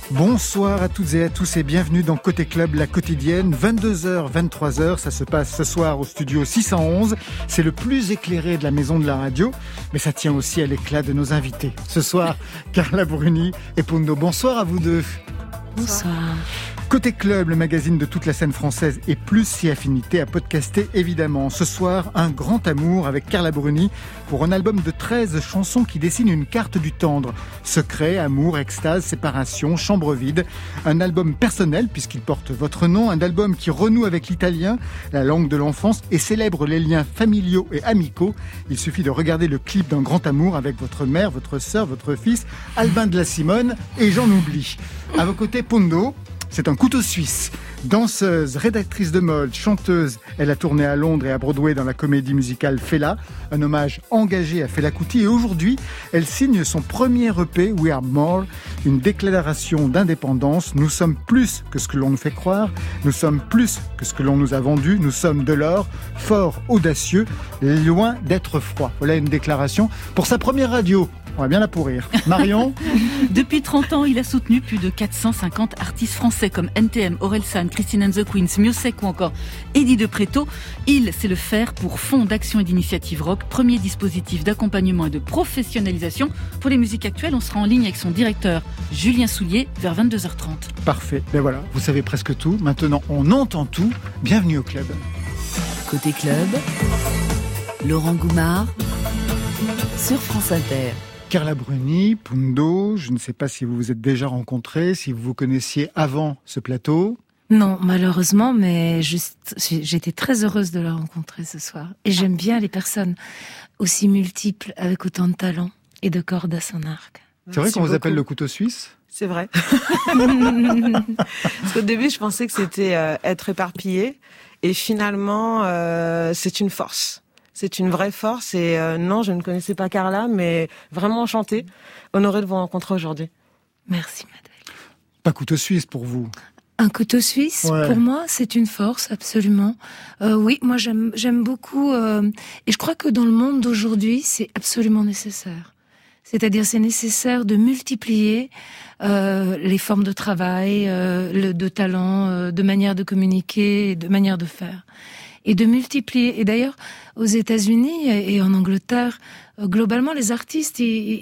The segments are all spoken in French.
Bonsoir à toutes et à tous et bienvenue dans Côté Club, la quotidienne, 22h, 23h, ça se passe ce soir au studio 611. C'est le plus éclairé de la maison de la radio, mais ça tient aussi à l'éclat de nos invités. Ce soir, Carla Bruni et Pundo. Bonsoir à vous deux. Bonsoir. Côté Club, le magazine de toute la scène française et plus si affinité à podcaster évidemment. Ce soir, un grand amour avec Carla Bruni pour un album de 13 chansons qui dessinent une carte du tendre. Secret, amour, extase, séparation, chambre vide. Un album personnel puisqu'il porte votre nom. Un album qui renoue avec l'italien, la langue de l'enfance et célèbre les liens familiaux et amicaux. Il suffit de regarder le clip d'un grand amour avec votre mère, votre sœur, votre fils, Albin de la Simone et j'en oublie. À vos côtés, Pundo. C'est un couteau suisse. Danseuse, rédactrice de mode, chanteuse, elle a tourné à Londres et à Broadway dans la comédie musicale Fela, un hommage engagé à Fela Kuti. Et aujourd'hui, elle signe son premier EP, We Are More, une déclaration d'indépendance. Nous sommes plus que ce que l'on nous fait croire, nous sommes plus que ce que l'on nous a vendu, nous sommes de l'or, fort, audacieux, loin d'être froid. Voilà une déclaration pour sa première radio. On va bien la pourrir. Marion. Depuis 30 ans, il a soutenu plus de 450 artistes français comme NTM, Orelsan, Christine and the Queens, Miossec ou encore Eddie de Pretto. Il sait le faire pour Fonds d'action et d'initiative rock, premier dispositif d'accompagnement et de professionnalisation pour les musiques actuelles. On sera en ligne avec son directeur Julien Soulier vers 22h30. Parfait. Ben voilà, vous savez presque tout. Maintenant, on entend tout. Bienvenue au club. Côté club, Laurent Goumard sur France Inter. Carla Bruni, Pundo, je ne sais pas si vous vous êtes déjà rencontrés, si vous vous connaissiez avant ce plateau. Non, malheureusement, mais j'étais très heureuse de la rencontrer ce soir. Et j'aime bien les personnes aussi multiples, avec autant de talent et de cordes à son arc. C'est vrai qu'on vous appelle le couteau suisse ? C'est vrai. Parce qu'au début, je pensais que c'était être éparpillé. Et finalement, c'est une force. C'est une vraie force et non, je ne connaissais pas Carla, mais vraiment enchantée, honorée de vous rencontrer aujourd'hui. Merci, Madeleine. Pas couteau suisse pour vous. Un couteau suisse, ouais. Pour moi, c'est une force, absolument. Oui, moi j'aime beaucoup, et je crois que dans le monde d'aujourd'hui, c'est absolument nécessaire. C'est-à-dire, c'est nécessaire de multiplier les formes de travail, de talent, de manière de communiquer, de manière de faire. Et de multiplier. Et d'ailleurs, aux États-Unis et en Angleterre, globalement, les artistes,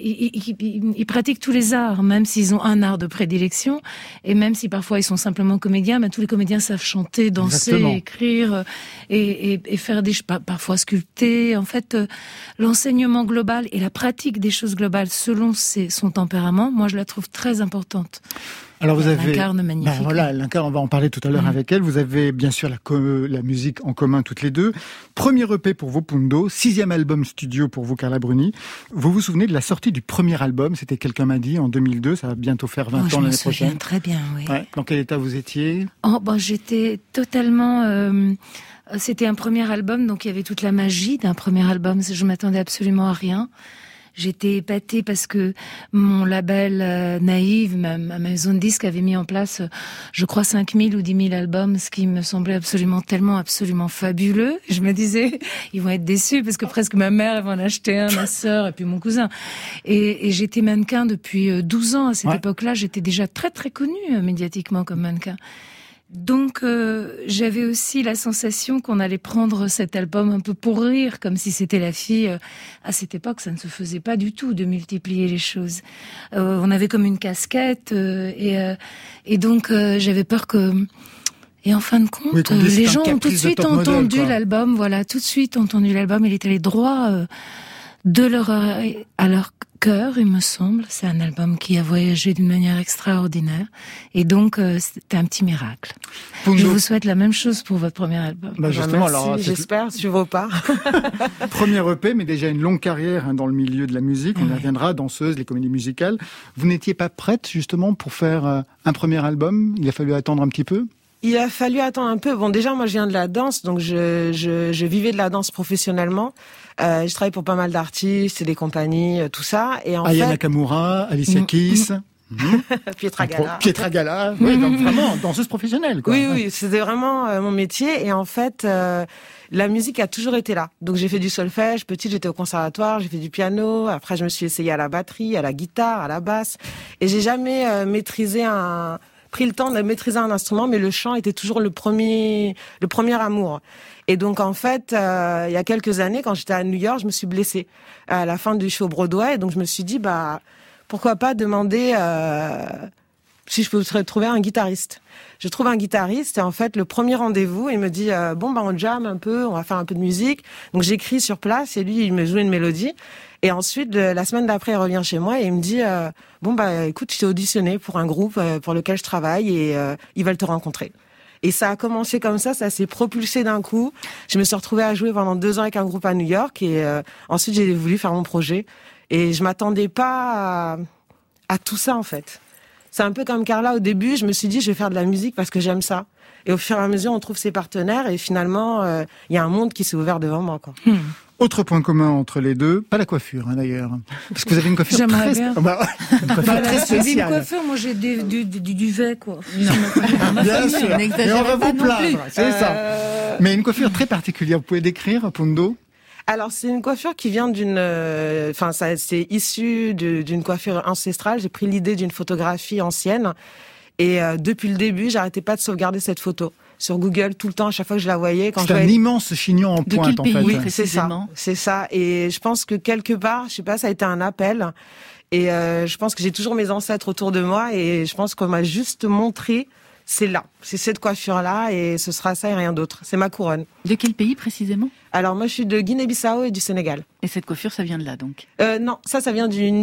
ils pratiquent tous les arts, même s'ils ont un art de prédilection, et même si parfois ils sont simplement comédiens, mais tous les comédiens savent chanter, danser, exactement. Écrire, et faire parfois sculpter. En fait, l'enseignement global et la pratique des choses globales selon son tempérament, moi, je la trouve très importante. Alors vous avez, l'incarne magnifiquement. Voilà, l'incarne, on va en parler tout à l'heure avec elle. Vous avez bien sûr la musique en commun toutes les deux. Premier EP pour vous, Pundo, 6e album studio pour vous, Carla Bruni. Vous vous souvenez de la sortie du premier album ? C'était Quelqu'un m'a dit en 2002, ça va bientôt faire 20 ans l'année prochaine. Je me souviens très bien, oui. Ouais. Dans quel état vous étiez ? J'étais totalement... C'était un premier album, donc il y avait toute la magie d'un premier album. Je m'attendais absolument à rien. J'étais épatée parce que mon label Naïve, ma maison de disques avait mis en place, je crois, 5000 ou 10 000 albums, ce qui me semblait absolument fabuleux. Je me disais, ils vont être déçus parce que presque ma mère elle va en acheter un, ma sœur et puis mon cousin. Et j'étais mannequin depuis 12 ans. À cette époque-là, j'étais déjà très très connue médiatiquement comme mannequin. Donc j'avais aussi la sensation qu'on allait prendre cet album un peu pour rire, comme si c'était la fille. À cette époque, ça ne se faisait pas du tout de multiplier les choses. On avait comme une casquette et donc j'avais peur que... Et en fin de compte, les gens ont tout de suite entendu l'album. Voilà, tout de suite entendu l'album. Il est allé droit de leur oreille à leur cœur, il me semble. C'est un album qui a voyagé d'une manière extraordinaire. Et donc, c'était un petit miracle. Je vous souhaite la même chose pour votre premier album. Justement, merci, alors, j'espère, sur vos pas. Premier EP, mais déjà une longue carrière dans le milieu de la musique. On y reviendra, danseuse, les comédies musicales. Vous n'étiez pas prête, justement, pour faire un premier album ? Il a fallu attendre un petit peu ? Il a fallu attendre un peu. Bon, déjà, moi, je viens de la danse, donc je vivais de la danse professionnellement. Je travaille pour pas mal d'artistes et des compagnies, tout ça. Et Aya Nakamura, Alicia Keys. Pietra Gala, oui, donc vraiment danseuse professionnelle, quoi. Oui, c'était vraiment mon métier. Et en fait, la musique a toujours été là. Donc j'ai fait du solfège, petite j'étais au conservatoire, j'ai fait du piano, après je me suis essayée à la batterie, à la guitare, à la basse, et j'ai jamais pris le temps de maîtriser un instrument, mais le chant était toujours le premier amour. Et donc en fait, il y a quelques années, quand j'étais à New York, je me suis blessée à la fin du show Broadway, et donc je me suis dit pourquoi pas demander si je peux trouver un guitariste. Je trouve un guitariste et en fait le premier rendez-vous, il me dit on jam un peu, on va faire un peu de musique. Donc j'écris sur place et lui il me joue une mélodie. Et ensuite la semaine d'après il revient chez moi et il me dit écoute, je t'ai auditionné pour un groupe pour lequel je travaille et ils veulent te rencontrer. Et ça a commencé comme ça s'est propulsé d'un coup. Je me suis retrouvée à jouer pendant 2 ans avec un groupe à New York et ensuite j'ai voulu faire mon projet. Et je m'attendais pas à tout ça en fait. C'est un peu comme Carla au début, je me suis dit je vais faire de la musique parce que j'aime ça. Et au fur et à mesure, on trouve ses partenaires et finalement, il y a un monde qui s'est ouvert devant moi, quoi. Autre point commun entre les deux, pas la coiffure d'ailleurs, parce que vous avez une coiffure J'aimerais très, bien. très spéciale. Une coiffure, moi j'ai du duvet quoi. Non, bien sûr. Et on va vous plaindre, c'est ça. Mais une coiffure très particulière, vous pouvez décrire, Pundo? Alors c'est une coiffure qui vient c'est issu d'une coiffure ancestrale. J'ai pris l'idée d'une photographie ancienne et depuis le début, j'arrêtais pas de sauvegarder cette photo sur Google tout le temps. À chaque fois que je la voyais, c'est un immense chignon en pointe en fait. Oui, c'est ça. Et je pense que quelque part, je sais pas, ça a été un appel. Et je pense que j'ai toujours mes ancêtres autour de moi et je pense qu'on m'a juste montré. C'est cette coiffure-là et ce sera ça et rien d'autre. C'est ma couronne. De quel pays précisément? Alors moi je suis de Guinée-Bissau et du Sénégal. Et cette coiffure, ça vient de là donc? Non, ça vient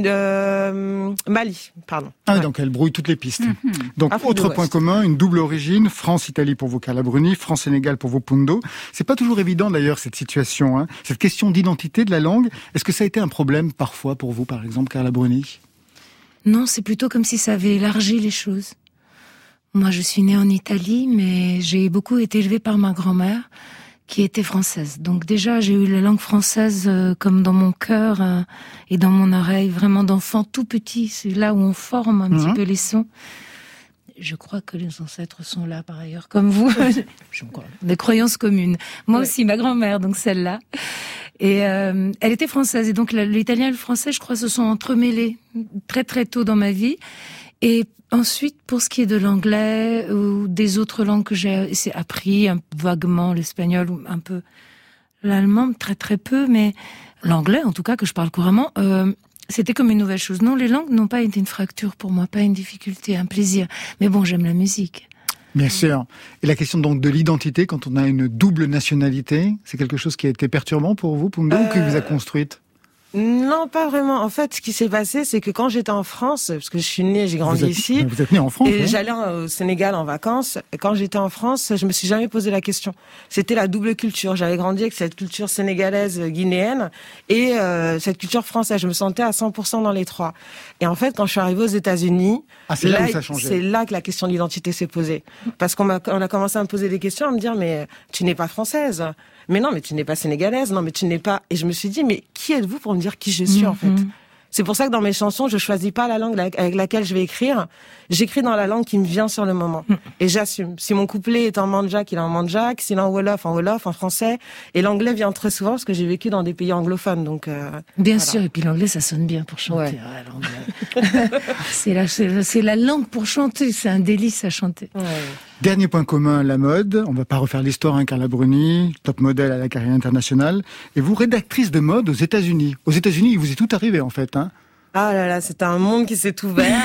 Mali, pardon. Ah, donc elle brouille toutes les pistes. Donc autre point commun, une double origine, France-Italie pour vous Carla Bruni, France-Sénégal pour vous Pundo. C'est pas toujours évident d'ailleurs cette situation, hein. Cette question d'identité de la langue. Est-ce que ça a été un problème parfois pour vous par exemple Carla Bruni? Non, c'est plutôt comme si ça avait élargi les choses. Moi, je suis née en Italie, mais j'ai beaucoup été élevée par ma grand-mère, qui était française. Donc déjà, j'ai eu la langue française comme dans mon cœur et dans mon oreille, vraiment d'enfant tout petit. C'est là où on forme un petit peu les sons. Je crois que les ancêtres sont là, par ailleurs, comme vous. Des croyances communes. Moi aussi, ma grand-mère, donc celle-là. Et elle était française. Et donc l'italien et le français, je crois, se sont entremêlés très très tôt dans ma vie. Et ensuite, pour ce qui est de l'anglais ou des autres langues que j'ai appris, vaguement l'espagnol ou un peu l'allemand, très très peu, mais l'anglais en tout cas que je parle couramment, c'était comme une nouvelle chose. Non, les langues n'ont pas été une fracture pour moi, pas une difficulté, un plaisir. Mais bon, j'aime la musique. Bien sûr. Et la question donc de l'identité, quand on a une double nationalité, c'est quelque chose qui a été perturbant pour vous, Pundo, ou qui vous a construite? Non, pas vraiment. En fait, ce qui s'est passé, c'est que quand j'étais en France, parce que je suis née, j'ai grandi ici. Vous êtes née en France, et j'allais au Sénégal en vacances. Et quand j'étais en France, je me suis jamais posé la question. C'était la double culture. J'avais grandi avec cette culture sénégalaise, guinéenne, et cette culture française. Je me sentais à 100% dans les trois. Et en fait, quand je suis arrivée aux États-Unis, c'est là où ça a changé. C'est là que la question de l'identité s'est posée. Parce on a commencé à me poser des questions, à me dire, mais tu n'es pas française. Mais non, mais tu n'es pas sénégalaise. Non, mais tu n'es pas... Et je me suis dit, mais qui êtes-vous pour me dire qui je suis, en fait? C'est pour ça que dans mes chansons, je choisis pas la langue avec laquelle je vais écrire. J'écris dans la langue qui me vient sur le moment. Et j'assume. Si mon couplet est en mandjak, il est en mandjak. S'il est en wolof, en français. Et l'anglais vient très souvent parce que j'ai vécu dans des pays anglophones. Donc, bien sûr. Et puis l'anglais, ça sonne bien pour chanter. C'est la langue pour chanter. C'est un délice à chanter. Ouais. Dernier point commun, la mode. On va pas refaire l'histoire, Carla Bruni, top modèle à la carrière internationale. Et vous, rédactrice de mode aux États-Unis. Aux États-Unis, il vous est tout arrivé, en fait, hein. Ah là là, c'est un monde qui s'est ouvert.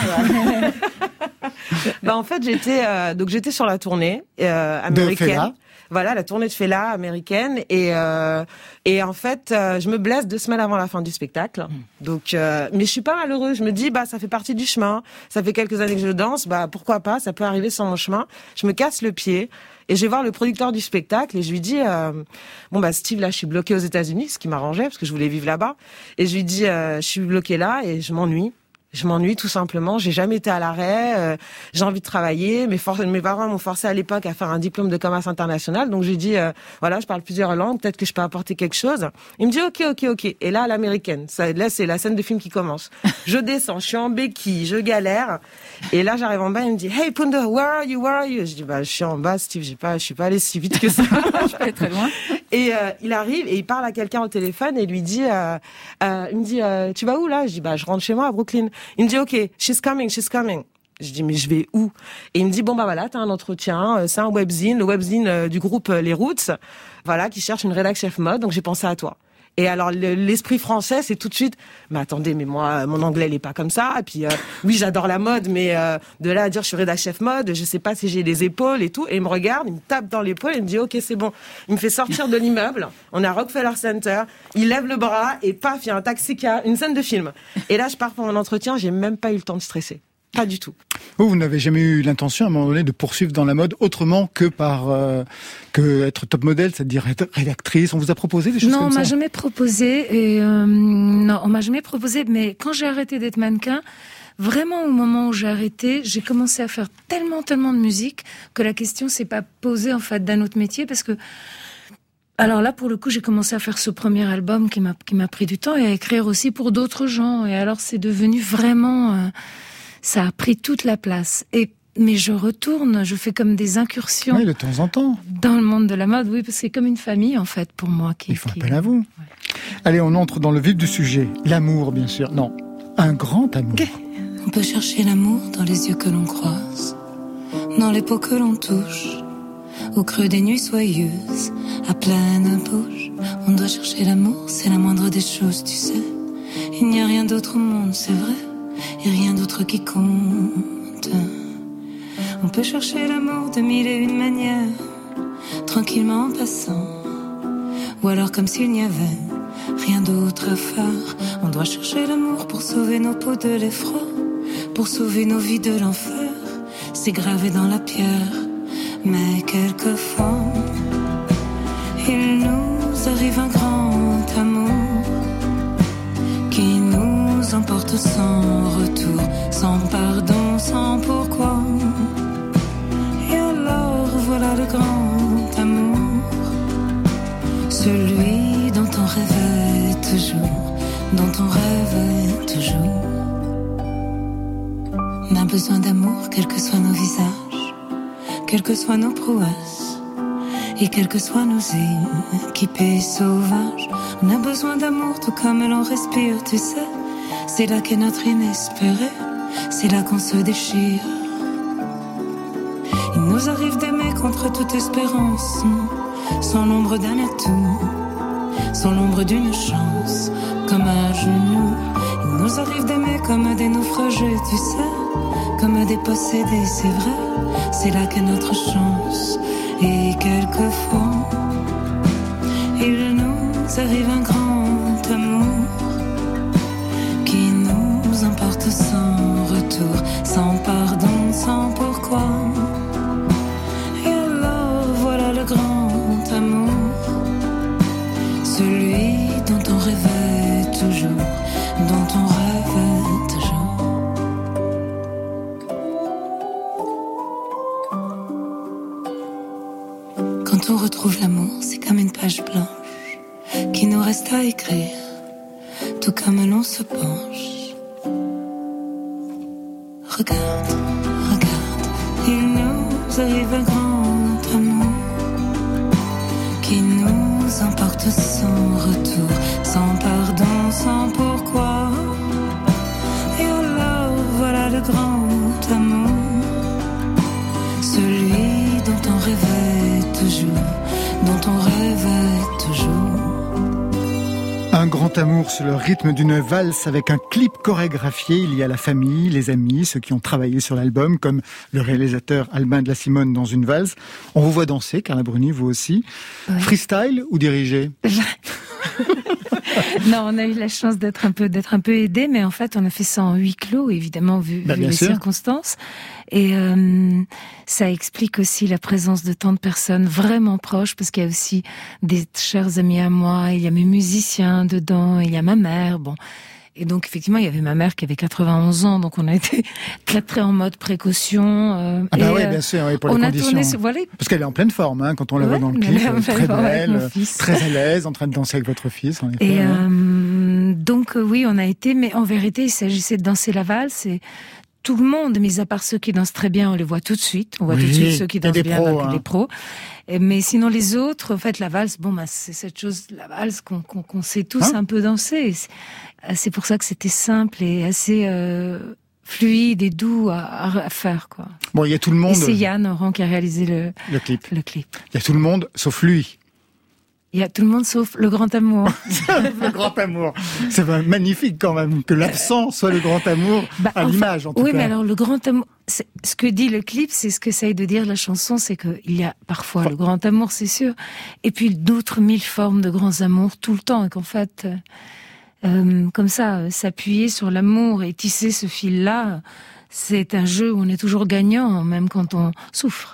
En fait, j'étais sur la tournée américaine. De Fela. Voilà, la tournée de Fela américaine et en fait, je me blesse 2 semaines avant la fin du spectacle. Donc mais je suis pas malheureuse, je me dis ça fait partie du chemin. Ça fait quelques années que je danse, pourquoi pas, ça peut arriver sur mon chemin. Je me casse le pied et je vais voir le producteur du spectacle et je lui dis Steve, là je suis bloquée aux États-Unis, ce qui m'arrangeait parce que je voulais vivre là-bas, et je lui dis je suis bloquée là et je m'ennuie. Je m'ennuie tout simplement, j'ai jamais été à l'arrêt, j'ai envie de travailler, mes parents m'ont forcé à l'époque à faire un diplôme de commerce international, donc j'ai dit je parle plusieurs langues, peut-être que je peux apporter quelque chose. Il me dit OK. Et là à l'américaine, là c'est la scène de film qui commence. Je descends, je suis en béquille, je galère. Et là j'arrive en bas, il me dit "Hey Pundo, where are you?" Je dis je suis en bas Steve, je suis pas allée si vite que ça. Je suis pas très loin. Et il arrive et il parle à quelqu'un au téléphone et il lui dit, il me dit, tu vas où là? Je dis, je rentre chez moi à Brooklyn. Il me dit, ok, she's coming. Je dis, mais je vais où? Et il me dit, bon voilà, t'as un entretien, c'est un webzine, le webzine du groupe Les Roots, voilà, qui cherche une rédac chef mode, donc j'ai pensé à toi. Et alors l'esprit français, c'est tout de suite, mais attendez, mais moi mon anglais il est pas comme ça. Et puis oui, j'adore la mode, mais de là à dire je suis rédac chef mode, je sais pas si j'ai les épaules et tout. Et il me regarde, il me tape dans l'épaule, il me dit ok c'est bon. Il me fait sortir de l'immeuble. On est à Rockefeller Center. Il lève le bras et paf, il y a un taxi qui a une scène de film. Et là je pars pour mon entretien, j'ai même pas eu le temps de stresser. Pas du tout. Vous n'avez jamais eu l'intention à un moment donné de poursuivre dans la mode autrement que par que être top modèle, c'est-à-dire être rédactrice? On vous a proposé des choses comme ça? Non, on m'a jamais proposé. Non, on m'a jamais proposé. Mais quand j'ai arrêté d'être mannequin, vraiment au moment où j'ai arrêté, j'ai commencé à faire tellement de musique que la question s'est pas posée en fait d'un autre métier parce que. Alors là, pour le coup, j'ai commencé à faire ce premier album qui m'a pris du temps et à écrire aussi pour d'autres gens. Et alors, c'est devenu vraiment. Ça a pris toute la place. Mais je retourne, je fais comme des incursions. Oui, de temps en temps. Dans le monde de la mode, oui, parce que c'est comme une famille, en fait, pour moi. Ils font appel à vous. Ouais. Allez, on entre dans le vif du sujet. L'amour, bien sûr. Non, un grand amour. Okay. On peut chercher l'amour dans les yeux que l'on croise, dans les peaux que l'on touche, au creux des nuits soyeuses, à pleine bouche. On doit chercher l'amour, c'est la moindre des choses, tu sais. Il n'y a rien d'autre au monde, c'est vrai. Et rien d'autre qui compte. On peut chercher l'amour de mille et une manières, tranquillement en passant, ou alors comme s'il n'y avait rien d'autre à faire. On doit chercher l'amour pour sauver nos peaux de l'effroi, pour sauver nos vies de l'enfer. C'est gravé dans la pierre. Mais quelquefois il nous arrive un grand amour qui nous emporte sans retour, sans pardon, sans pourquoi. Et alors voilà le grand amour, celui dont on rêvait toujours, dont on rêvait toujours. On a besoin d'amour, quels que soient nos visages, quelles que soient nos prouesses, et quels que soient nos équipés sauvages. On a besoin d'amour tout comme l'on respire, tu sais. C'est là qu'est notre inespéré, c'est là qu'on se déchire. Il nous arrive d'aimer contre toute espérance, sans l'ombre d'un atout, sans l'ombre d'une chance, comme à genoux. Il nous arrive d'aimer comme des naufragés, tu sais, comme des possédés, c'est vrai. C'est là qu'est notre chance. Et quelquefois il nous arrive un grand amour qui nous emporte sans retour, sans pardon, sans pourquoi. Et alors voilà le grand amour, celui dont on rêvait toujours, dont on rêvait toujours. Quand on retrouve l'amour, c'est comme une page blanche qui nous reste à écrire, tout comme l'on se penche. Regarde, regarde, il nous arrive un grand amour qui nous emporte sans retour, sans pardon, sans pourquoi. Et alors voilà le grand amour, celui dont on rêvait toujours, dont on rêvait toujours. Un grand amour sur le rythme d'une valse avec un clip chorégraphié. Il y a la famille, les amis, ceux qui ont travaillé sur l'album, comme le réalisateur Albin de la Simone dans une valse. On vous voit danser, Carla Bruni, vous aussi. Ouais. Freestyle ou dirigé? Non, on a eu la chance d'être un peu aidés, mais en fait, on a fait ça en huis clos, évidemment, vu les circonstances. Et ça explique aussi la présence de tant de personnes vraiment proches, parce qu'il y a aussi des chers amis à moi, il y a mes musiciens dedans, il y a ma mère, bon. Et donc, effectivement, il y avait ma mère qui avait 91 ans, donc on a été très en mode précaution. Ah bah oui, bien sûr, oui, pour les conditions. Voilà. Parce qu'elle est en pleine forme, hein, quand on la voit dans le clip, très belle, très à l'aise, en train de danser avec votre fils, en effet. Et donc, oui, on a été, mais en vérité, il s'agissait de danser la valse, et tout le monde, mis à part ceux qui dansent très bien, on les voit tout de suite. On voit tout de suite ceux qui dansent bien, les pros. Mais sinon les autres, en fait, la valse, c'est cette chose, la valse qu'on sait tous un peu danser. C'est pour ça que c'était simple et assez fluide et doux à faire, quoi. Bon, il y a tout le monde. Et c'est Yann Oran qui a réalisé le clip. Il y a tout le monde, sauf lui. Il y a tout le monde sauf le grand amour. Le grand amour. C'est magnifique quand même que l'absent soit le grand amour à l'image en tout cas. Oui, mais alors le grand amour, ce que dit le clip, c'est ce qu'essaye de dire la chanson, c'est qu'il y a parfois le grand amour, c'est sûr, et puis d'autres 1000 formes de grands amours tout le temps, et qu'en fait, comme ça, s'appuyer sur l'amour et tisser ce fil-là, c'est un jeu où on est toujours gagnant, même quand on souffre.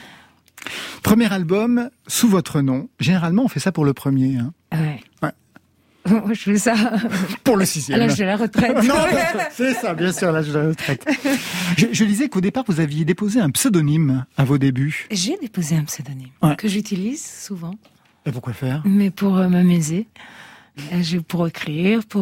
Premier album sous votre nom. Généralement, on fait ça pour le premier. Hein. Ouais. Moi, je fais ça pour le 6e. À l'âge de la retraite. Non, c'est ça, bien sûr, à l'âge de la retraite. Je lisais qu'au départ, vous aviez déposé un pseudonyme à vos débuts. J'ai déposé un pseudonyme que j'utilise souvent. Et pourquoi faire ? Mais pour m'amuser. Pour écrire, pour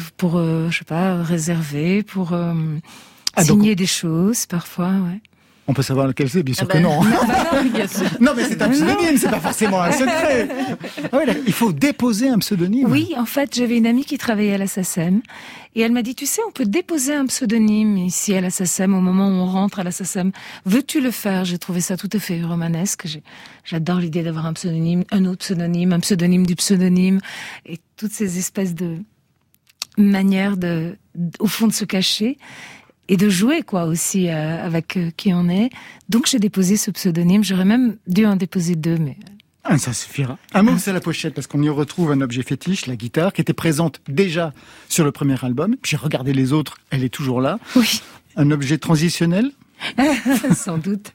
je sais pas, réserver, pour signer des choses parfois, ouais. On peut savoir lequel c'est, bien sûr que non. Non, mais c'est un pseudonyme, c'est pas forcément un secret. Il faut déposer un pseudonyme. Oui, en fait, j'avais une amie qui travaillait à la SACEM et elle m'a dit, tu sais, on peut déposer un pseudonyme ici à la SACEM au moment où on rentre à la SACEM. Veux-tu le faire ? J'ai trouvé ça tout à fait romanesque. J'adore l'idée d'avoir un pseudonyme, un autre pseudonyme, un pseudonyme du pseudonyme et toutes ces espèces de manières au fond de se cacher. Et de jouer, quoi, aussi, avec qui on est. Donc, j'ai déposé ce pseudonyme. J'aurais même dû en déposer 2, mais... Ça suffira. Un mot, c'est la pochette, parce qu'on y retrouve un objet fétiche, la guitare, qui était présente déjà sur le premier album. Puis j'ai regardé les autres, elle est toujours là. Oui. Un objet transitionnel ? Sans doute.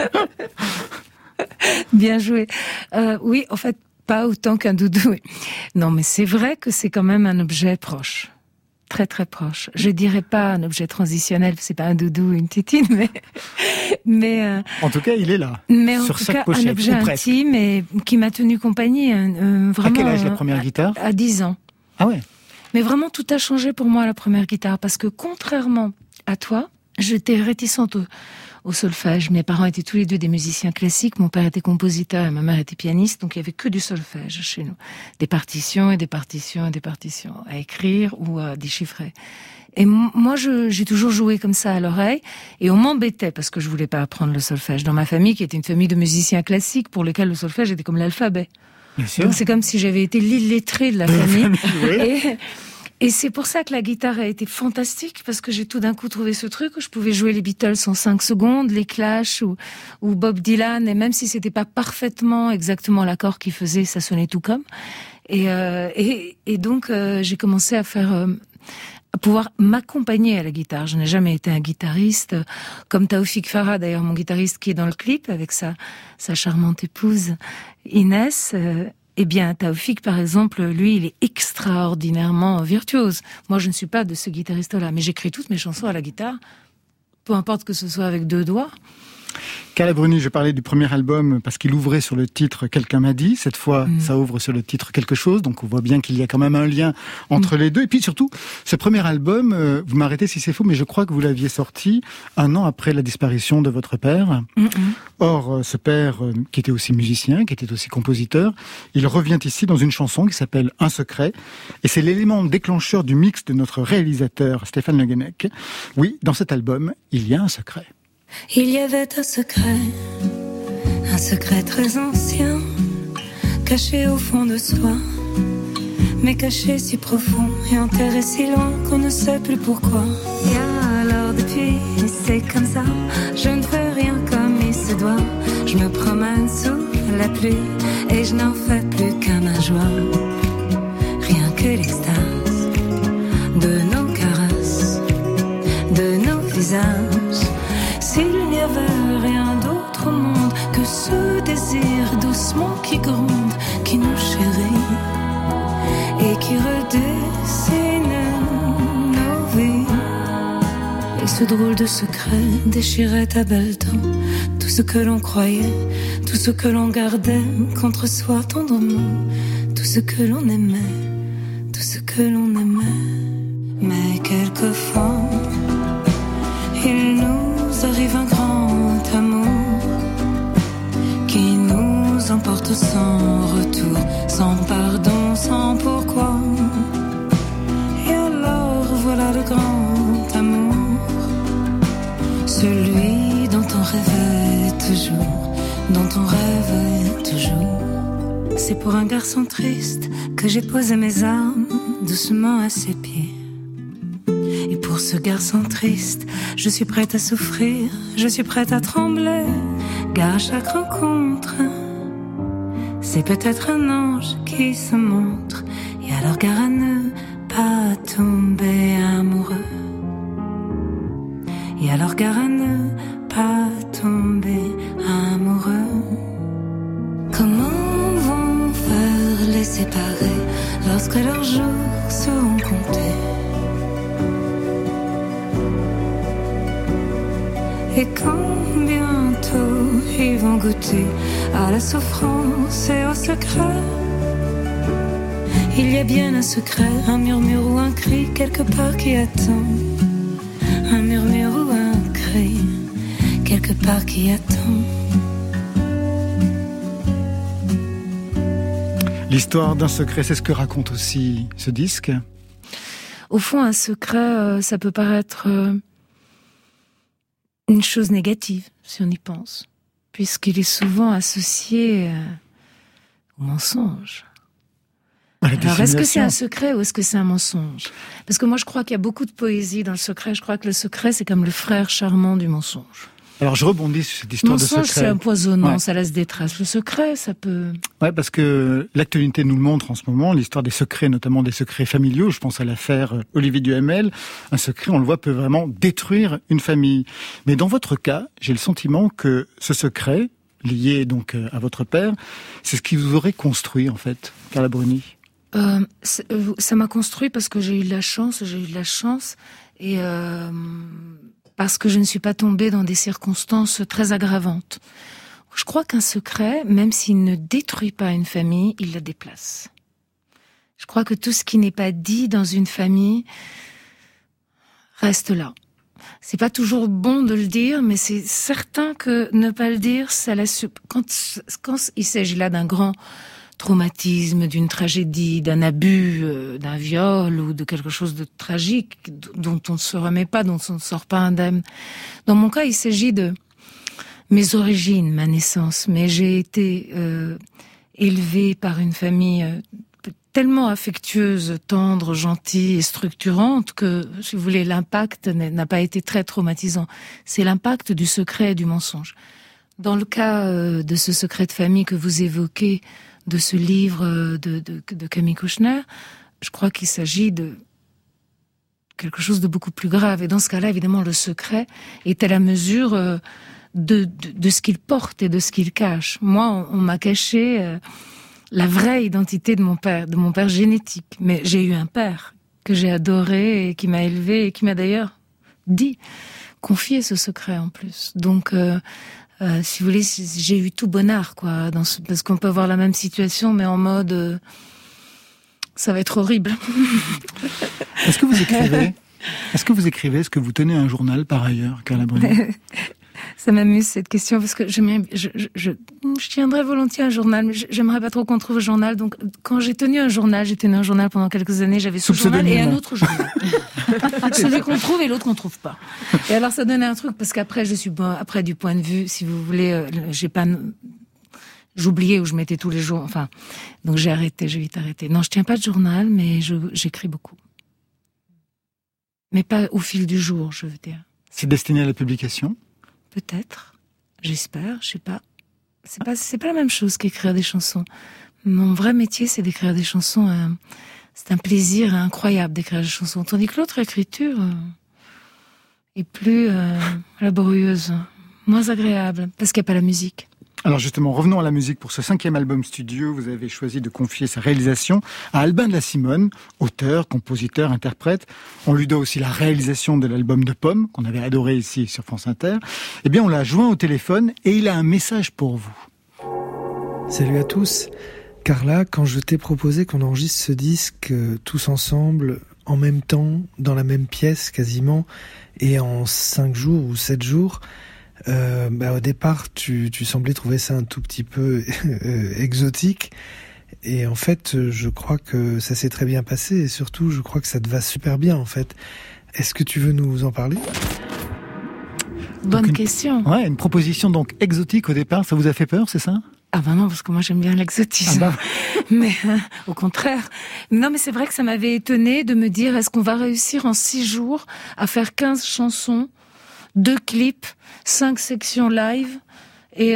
Bien joué. Oui, en fait, pas autant qu'un doudou. Non, mais c'est vrai que c'est quand même un objet proche. Très très proche. Je dirais pas un objet transitionnel, c'est pas un doudou ou une tétine, mais en tout cas, il est là. Mais sur en tout chaque cas, pochette, un objet intime et qui m'a tenu compagnie. Vraiment. À quel âge la première guitare ? À 10 ans. Ah ouais. Mais vraiment, tout a changé pour moi la première guitare, parce que contrairement à toi, j'étais réticente au solfège. Mes parents étaient tous les deux des musiciens classiques. Mon père était compositeur et ma mère était pianiste. Donc, il y avait que du solfège chez nous. Des partitions et des partitions et des partitions à écrire ou à déchiffrer. Et moi, j'ai toujours joué comme ça à l'oreille. Et on m'embêtait parce que je voulais pas apprendre le solfège. Dans ma famille, qui était une famille de musiciens classiques, pour lesquels le solfège était comme l'alphabet. Bien sûr. Donc, c'est comme si j'avais été l'illettrée de la famille. Oui. Et c'est pour ça que la guitare a été fantastique, parce que j'ai tout d'un coup trouvé ce truc où je pouvais jouer les Beatles en 5 secondes, les Clash ou Bob Dylan, et même si c'était pas parfaitement exactement l'accord qu'il faisait, ça sonnait tout comme. Et donc j'ai commencé à pouvoir m'accompagner à la guitare. Je n'ai jamais été un guitariste comme Taoufik Farah, d'ailleurs mon guitariste qui est dans le clip avec sa charmante épouse Inès. Eh bien, Taoufik, par exemple, lui, il est extraordinairement virtuose. Moi, je ne suis pas de ce guitariste-là, mais j'écris toutes mes chansons à la guitare, peu importe que ce soit avec 2 doigts. Carla Bruni, je parlais du premier album parce qu'il ouvrait sur le titre « Quelqu'un m'a dit ». Cette fois, ça ouvre sur le titre « Quelque chose ». Donc, on voit bien qu'il y a quand même un lien entre les deux. Et puis, surtout, ce premier album, vous m'arrêtez si c'est faux, mais je crois que vous l'aviez sorti 1 an après la disparition de votre père. Or, ce père, qui était aussi musicien, qui était aussi compositeur, il revient ici dans une chanson qui s'appelle « Un secret ». Et c'est l'élément déclencheur du mix de notre réalisateur, Stéphane Le Guenec. Oui, dans cet album, il y a un secret. Il y avait un secret très ancien, caché au fond de soi, mais caché si profond et enterré si loin qu'on ne sait plus pourquoi. Et alors depuis, c'est comme ça, je ne fais rien comme il se doit. Je me promène sous la pluie et je n'en fais plus qu'à ma joie. Rien que l'extase de nos caresses, de nos visages. S'il n'y avait rien d'autre au monde que ce désir doucement qui gronde, qui nous chérit et qui redessine nos vies. Et ce drôle de secret déchirait à belle dents tout ce que l'on croyait, tout ce que l'on gardait contre soi tendrement, tout ce que l'on aimait, tout ce que l'on aimait. Mais quelquefois il nous arrive un grand amour qui nous emporte sans retour, sans pardon, sans pourquoi. Et alors voilà le grand amour, celui dont on rêvait toujours, dont on rêvait toujours. C'est pour un garçon triste que j'ai posé mes armes doucement à ses pieds. Et pour ce garçon triste, je suis prête à souffrir, je suis prête à trembler, car à chaque rencontre, c'est peut-être un ange qui se montre. Et alors gare à ne pas tomber amoureux. Et alors gare à ne pas tomber amoureux. Comment vont faire les séparés lorsque leurs jours seront comptés? Et quand bientôt ils vont goûter à la souffrance et au secret, il y a bien un secret, un murmure ou un cri quelque part qui attend. Un murmure ou un cri quelque part qui attend. L'histoire d'un secret, c'est ce que raconte aussi ce disque. Au fond, un secret, ça peut paraître une chose négative, si on y pense, puisqu'il est souvent associé au mensonge. Alors, est-ce que c'est un secret ou est-ce que c'est un mensonge? Parce que moi, je crois qu'il y a beaucoup de poésie dans le secret. Je crois que le secret, c'est comme le frère charmant du mensonge. Alors, je rebondis sur cette histoire de secret. Le mensonge, c'est empoisonnant, ça laisse des traces. Le secret, ça peut... Ouais, parce que l'actualité nous le montre en ce moment, l'histoire des secrets, notamment des secrets familiaux. Je pense à l'affaire Olivier Duhamel. Un secret, on le voit, peut vraiment détruire une famille. Mais dans votre cas, j'ai le sentiment que ce secret, lié donc à votre père, c'est ce qui vous aurait construit, en fait, Carla Bruni. Ça m'a construit parce que j'ai eu de la chance, et parce que je ne suis pas tombée dans des circonstances très aggravantes. Je crois qu'un secret, même s'il ne détruit pas une famille, il la déplace. Je crois que tout ce qui n'est pas dit dans une famille reste là. C'est pas toujours bon de le dire, mais c'est certain que ne pas le dire, ça laisse... Quand il s'agit là d'un grand traumatisme, d'une tragédie, d'un abus, d'un viol ou de quelque chose de tragique dont on ne se remet pas, dont on ne sort pas indemne. Dans mon cas, il s'agit de mes origines, ma naissance. Mais j'ai été élevée par une famille tellement affectueuse, tendre, gentille et structurante que, si vous voulez, l'impact n'a pas été très traumatisant. C'est l'impact du secret et du mensonge. Dans le cas de ce secret de famille que vous évoquez, de ce livre de Camille Kouchner, je crois qu'il s'agit de quelque chose de beaucoup plus grave. Et dans ce cas-là, évidemment, le secret est à la mesure de ce qu'il porte et de ce qu'il cache. Moi, on m'a caché la vraie identité de mon père génétique. Mais j'ai eu un père que j'ai adoré et qui m'a élevé et qui m'a d'ailleurs confié ce secret en plus. Donc... si vous voulez, j'ai eu tout bonheur, quoi, parce qu'on peut avoir la même situation, mais en mode, ça va être horrible. Est-ce que vous écrivez? Est-ce que vous tenez un journal par ailleurs, Carla Bruni? Ça m'amuse cette question parce que je tiendrais volontiers un journal, mais j'aimerais pas trop qu'on trouve un journal. Donc, quand j'ai tenu un journal pendant quelques années. J'avais ce journal et un autre journal. Celui qu'on trouve et l'autre qu'on trouve pas. Et alors, ça donnait un truc parce qu'après, après du point de vue, si vous voulez, j'oubliais où je mettais tous les jours. Enfin, donc j'ai vite arrêté. Non, je tiens pas de journal, mais j'écris beaucoup. Mais pas au fil du jour, je veux dire. C'est destiné à la publication? Peut-être, j'espère, je sais pas. C'est pas la même chose qu'écrire des chansons. Mon vrai métier, c'est d'écrire des chansons. C'est un plaisir incroyable d'écrire des chansons. Tandis que l'autre écriture est plus laborieuse, moins agréable, parce qu'il n'y a pas la musique. Alors justement, revenons à la musique. Pour ce 5e album studio, vous avez choisi de confier sa réalisation à Albin de la Simone, auteur, compositeur, interprète. On lui doit aussi la réalisation de l'album de Pomme, qu'on avait adoré ici sur France Inter. Eh bien, on l'a joint au téléphone et il a un message pour vous. Salut à tous. Carla, quand je t'ai proposé qu'on enregistre ce disque tous ensemble en même temps, dans la même pièce quasiment, et en 5 jours ou 7 jours. Au départ, tu semblais trouver ça un tout petit peu exotique. Et en fait, je crois que ça s'est très bien passé. Et surtout, je crois que ça te va super bien, en fait. Est-ce que tu veux nous en parler ? Bonne question. Ouais, une proposition donc exotique au départ. Ça vous a fait peur, c'est ça ? Ah ben non, parce que moi j'aime bien l'exotisme. Ah Mais au contraire. Non, mais c'est vrai que ça m'avait étonnée de me dire, est-ce qu'on va réussir en 6 jours à faire 15 chansons, 2 clips, 5 sections live et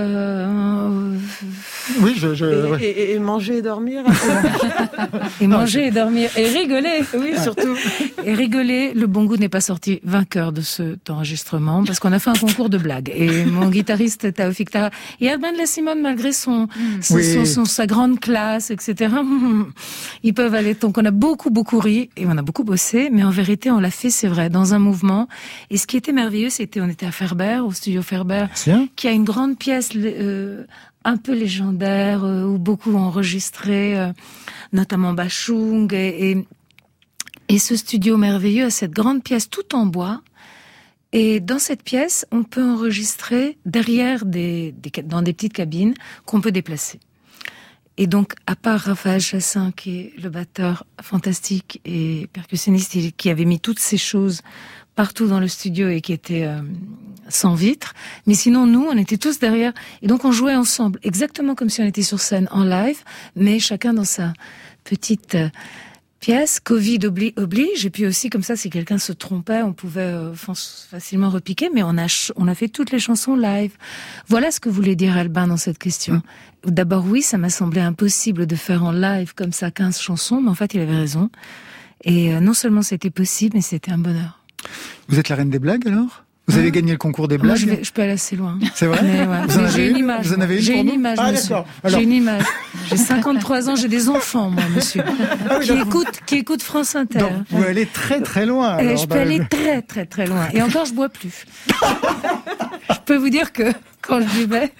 oui, et manger et dormir. Et manger et dormir et rigoler. Oui, surtout. Et rigoler. Le bon goût n'est pas sorti vainqueur de cet enregistrement parce qu'on a fait un concours de blagues. Et mon guitariste Taoufik Tara et Alban de la Simone, malgré sa grande classe, etc. Ils peuvent aller. Donc on a beaucoup ri et on a beaucoup bossé. Mais en vérité, on l'a fait, c'est vrai, dans un mouvement. Et ce qui était merveilleux, c'était on était à Ferber, au studio Ferber, qui a une grande pièce un peu légendaire où beaucoup ont enregistré, notamment Bachung et ce studio merveilleux a cette grande pièce tout en bois. Et dans cette pièce, on peut enregistrer derrière dans des petites cabines qu'on peut déplacer. Et donc, à part Raphaël Chassin, qui est le batteur fantastique et percussionniste, qui avait mis toutes ces choses partout dans le studio et qui était sans vitre. Mais sinon, nous, on était tous derrière. Et donc, on jouait ensemble, exactement comme si on était sur scène en live, mais chacun dans sa petite pièce. Covid oblige. Et puis aussi, comme ça, si quelqu'un se trompait, on pouvait facilement repiquer. Mais on a fait toutes les chansons live. Voilà ce que voulait dire Albin dans cette question. D'abord, oui, ça m'a semblé impossible de faire en live comme ça 15 chansons, mais en fait, il avait raison. Et non seulement c'était possible, mais c'était un bonheur. Vous êtes la reine des blagues, alors ? Vous avez gagné le concours des blagues ? Moi, je peux aller assez loin. C'est vrai ? J'ai une image. Vous en avez une ? J'ai une image, monsieur. J'ai une image. J'ai 53 ans, j'ai des enfants, moi, monsieur. Qui écoutent France Inter. Donc, vous allez très très loin. Alors, je peux aller très très très loin. Et encore, je bois plus. Je peux vous dire que quand je buvais...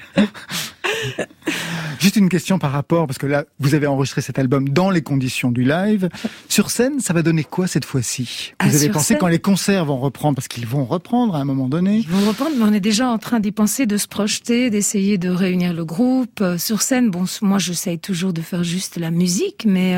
Juste une question par rapport, parce que là, vous avez enregistré cet album dans les conditions du live. Sur scène, ça va donner quoi cette fois-ci ? Vous avez pensé quand les concerts vont reprendre, parce qu'ils vont reprendre à un moment donné ? Ils vont reprendre, mais on est déjà en train d'y penser, de se projeter, d'essayer de réunir le groupe. Sur scène, bon, moi j'essaye toujours de faire juste la musique, mais...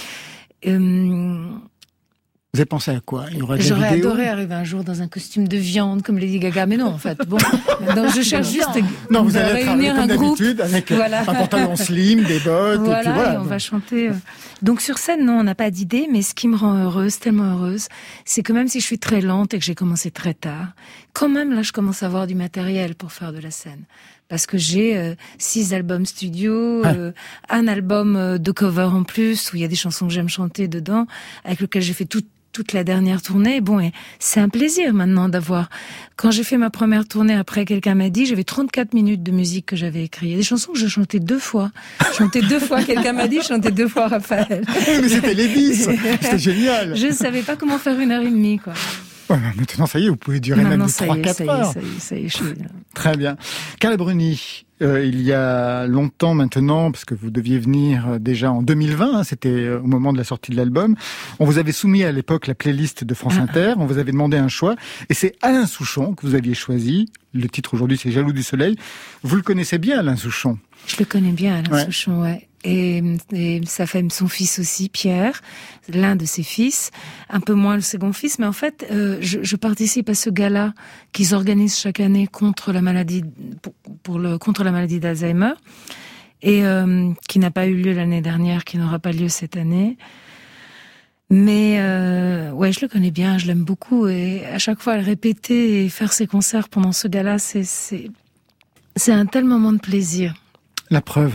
Vous avez pensé à quoi ? Il y aurait des J'aurais vidéos ? adoré arriver un jour dans un costume de viande comme Lady Gaga, mais non, en fait. Bon, donc je cherche juste non, vous de allez réunir un groupe avec un pantalon slim, des bottes, voilà, et puis voilà. Et on va chanter. Donc sur scène, non, on n'a pas d'idée, mais ce qui me rend heureuse, tellement heureuse, c'est que même si je suis très lente et que j'ai commencé très tard, quand même là, je commence à avoir du matériel pour faire de la scène. Parce que j'ai 6 albums studio, un album de cover en plus, où il y a des chansons que j'aime chanter dedans, avec lequel j'ai fait toute la dernière tournée. Bon, et c'est un plaisir maintenant d'avoir... Quand j'ai fait ma première tournée, après, quelqu'un m'a dit, j'avais 34 minutes de musique que j'avais écrite. Il y a des chansons que je chantais 2 fois. Quelqu'un m'a dit, je chantais 2 fois Raphaël. Mais c'était les bis. C'était génial. Je ne savais pas comment faire 1h30, quoi. Ouais, maintenant, ça y est, vous pouvez durer même 3-4 heures. Ça y est, je suis là. Très bien. Carla Bruni, il y a longtemps maintenant, parce que vous deviez venir déjà en 2020, c'était au moment de la sortie de l'album, on vous avait soumis à l'époque la playlist de France Inter, on vous avait demandé un choix, et c'est Alain Souchon que vous aviez choisi. Le titre aujourd'hui, c'est Jaloux du soleil. Vous le connaissez bien, Alain Souchon ? Je le connais bien, Alain Souchon, ouais. Et sa femme, son fils aussi, Pierre, l'un de ses fils, un peu moins le second fils, mais en fait, je participe à ce gala qu'ils organisent chaque année contre la maladie, contre la maladie d'Alzheimer, et qui n'a pas eu lieu l'année dernière, qui n'aura pas lieu cette année. Mais ouais, je le connais bien, je l'aime beaucoup, et à chaque fois, le répéter et faire ses concerts pendant ce gala, c'est un tel moment de plaisir. La preuve.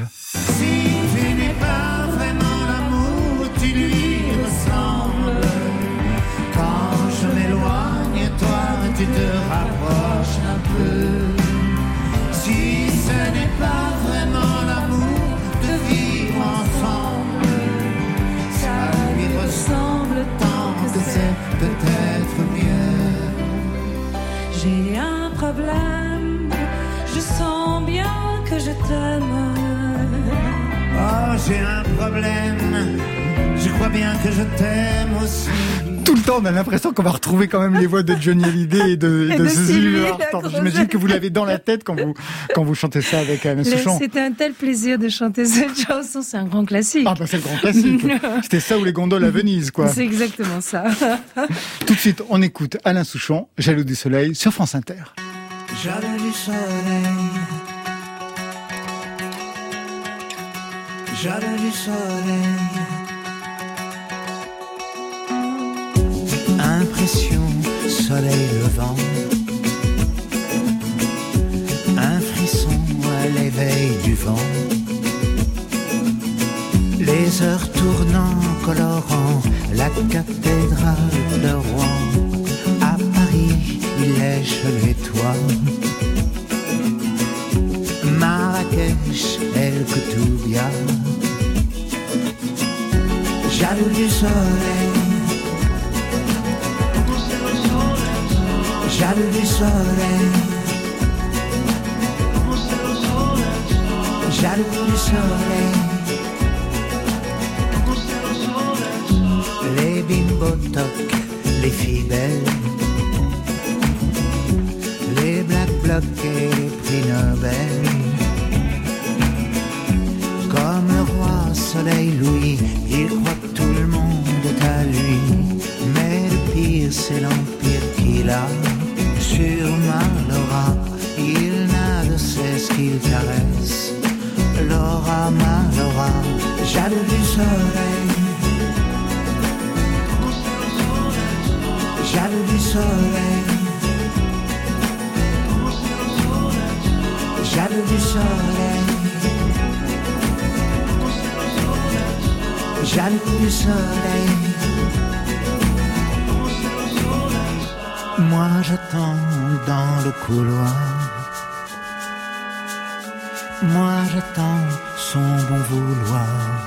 Tu te rapproches un peu. Si ce n'est pas vraiment l'amour de vivre ensemble, ça lui ressemble tant que c'est peut-être mieux. J'ai un problème, je sens bien que je t'aime. Oh, j'ai un problème, Je crois bien que je t'aime aussi. Tout le temps, on a l'impression qu'on va retrouver quand même les voix de Johnny Hallyday et de Sylvie Vartan. J'imagine que vous l'avez dans la tête quand vous chantez ça avec Alain Souchon. C'était un tel plaisir de chanter cette chanson, c'est un grand classique. Ah bah c'est le grand classique. C'était ça ou les gondoles à Venise, quoi. C'est exactement ça. Tout de suite, on écoute Alain Souchon, Jaloux du soleil, sur France Inter. Jaloux du soleil, jaloux du soleil. Impression, soleil levant. Un frisson à l'éveil du vent. Les heures tournant, colorant la cathédrale de Rouen. À Paris, il lèche les toits. Marrakech, El Koutoubia. Jaloux du soleil. Jaloux du soleil. Jaloux du soleil. Les bimbo-tocs, les filles belles, les black blocs et les prix Nobel. Comme le roi soleil Louis, il croit que tout le monde est à lui. Mais le pire c'est l'empire qu'il a sur Malora. Il n'a de cesse qu'il caresse Laura Malora. Jaloux du soleil. Jaloux du soleil. Jaloux du soleil. Jaloux du soleil. Moi j'attends dans le couloir. Moi j'attends son bon vouloir.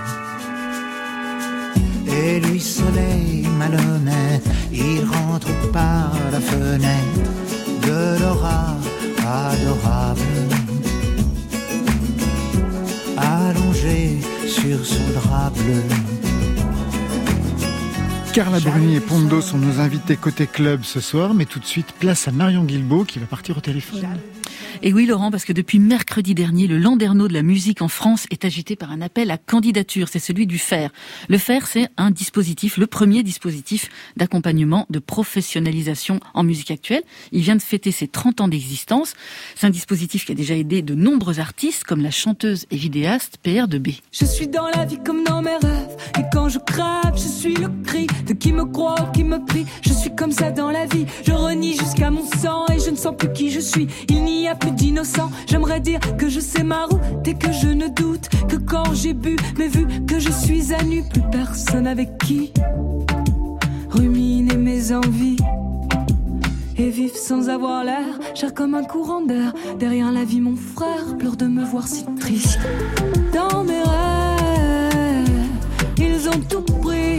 Et lui soleil malhonnête, il rentre par la fenêtre de Laura adorable, allongé sur son drap bleu. Carla Bruni et Pondo sont nos invités côté club ce soir, mais tout de suite place à Marion Guilbault qui va partir au téléphone. Et oui Laurent, parce que depuis mercredi dernier, le landerneau de la musique en France est agité par un appel à candidature, c'est celui du FAIR. Le FAIR, c'est un dispositif, le premier dispositif d'accompagnement, de professionnalisation en musique actuelle. Il vient de fêter ses 30 ans d'existence. C'est un dispositif qui a déjà aidé de nombreux artistes, comme la chanteuse et vidéaste PR2B. Je suis dans la vie comme dans mes rêves, et quand je crève, je suis le cri de qui me croit ou qui me prie. Je suis comme ça dans la vie, je renie jusqu'à mon sang, et je ne sens plus qui je suis. Il n'y a plus d'innocent, j'aimerais dire que je sais ma route et que je ne doute que quand j'ai bu, mais vu que je suis à nu, plus personne avec qui ruminer mes envies et vivre sans avoir l'air, cher comme un courant d'air. Derrière la vie mon frère pleure de me voir si triste. Dans mes rêves, ils ont tout pris,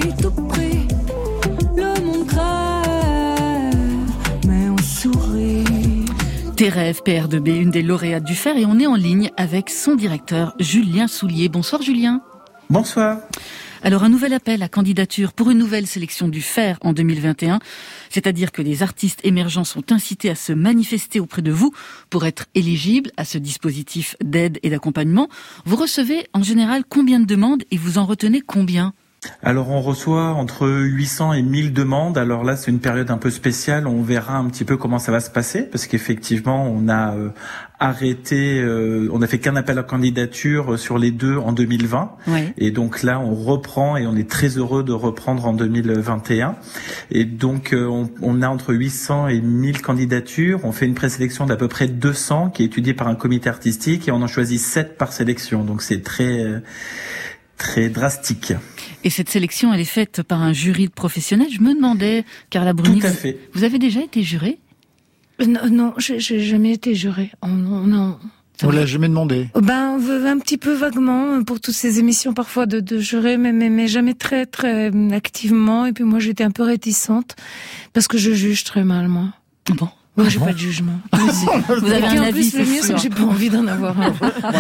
le monde crève, mais on sourit. Tes rêves, PR2B, une des lauréates du FAIR, et on est en ligne avec son directeur, Julien Soulier. Bonsoir Julien. Bonsoir. Alors un nouvel appel à candidature pour une nouvelle sélection du FAIR en 2021, c'est-à-dire que les artistes émergents sont incités à se manifester auprès de vous pour être éligibles à ce dispositif d'aide et d'accompagnement. Vous recevez en général combien de demandes et vous en retenez combien ? Alors on reçoit entre 800 et 1000 demandes. Alors là c'est une période un peu spéciale, on verra un petit peu comment ça va se passer parce qu'effectivement on a arrêté, on a fait qu'un appel à candidature sur les deux en 2020 et donc là on reprend et on est très heureux de reprendre en 2021 et donc on a entre 800 et 1000 candidatures, on fait une présélection d'à peu près 200 qui est étudiée par un comité artistique et on en choisit 7 par sélection, donc c'est très drastique. Et cette sélection, elle est faite par un jury de professionnels. Je me demandais, Carla Bruni, vous avez déjà été jurée ? Non, j'ai jamais été jurée. Non. On l'a jamais demandé. Un petit peu vaguement pour toutes ces émissions parfois de jurer, mais jamais très très activement. Et puis moi j'étais un peu réticente parce que je juge très mal moi. Bon. Moi, j'ai pas de jugement. Vous avez un avis, le mieux, c'est que j'ai pas envie d'en avoir un.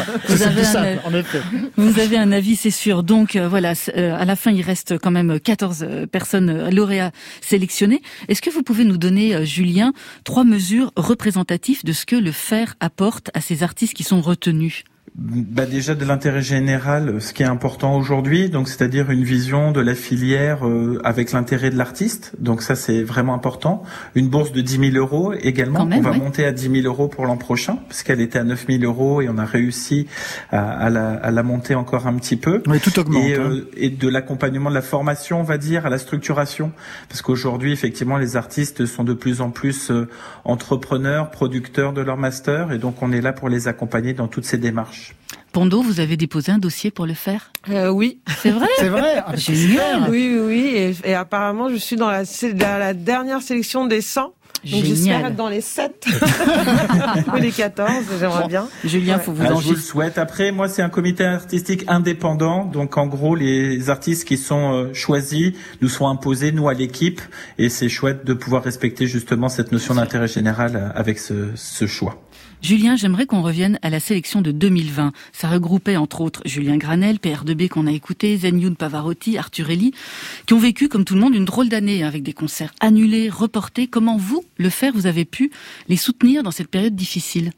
Vous avez un avis, c'est sûr. Donc voilà, à la fin, il reste quand même 14 personnes lauréats sélectionnées. Est-ce que vous pouvez nous donner, Julien, 3 mesures représentatives de ce que le fer apporte à ces artistes qui sont retenus? Déjà de l'intérêt général, ce qui est important aujourd'hui, donc c'est-à-dire une vision de la filière avec l'intérêt de l'artiste. Donc ça, c'est vraiment important. Une bourse de 10 000 euros également. On va monter à 10 000 euros pour l'an prochain, parce qu'elle était à 9 000 euros et on a réussi à la monter encore un petit peu. Oui, tout augmente. Et de l'accompagnement de la formation, on va dire, à la structuration, parce qu'aujourd'hui, effectivement, les artistes sont de plus en plus entrepreneurs, producteurs de leur master, et donc on est là pour les accompagner dans toutes ces démarches. Pondo, vous avez déposé un dossier pour le faire? Oui. C'est vrai? C'est vrai. Génial. Oui. Et apparemment, je suis dans la dernière sélection des 100. Donc j'espère être dans les 7 ou les 14, j'aimerais bien. Julien, faut vous en je vous le souhaite. Après, moi, c'est un comité artistique indépendant. Donc, en gros, les artistes qui sont choisis nous sont imposés, nous, à l'équipe. Et c'est chouette de pouvoir respecter justement cette notion d'intérêt général avec ce choix. Julien, j'aimerais qu'on revienne à la sélection de 2020. Ça regroupait entre autres Julien Granel, PR2B qu'on a écouté, Zen Pavarotti, Arthur Elli, qui ont vécu comme tout le monde une drôle d'année avec des concerts annulés, reportés. Comment vous, le faire, vous avez pu les soutenir dans cette période difficile?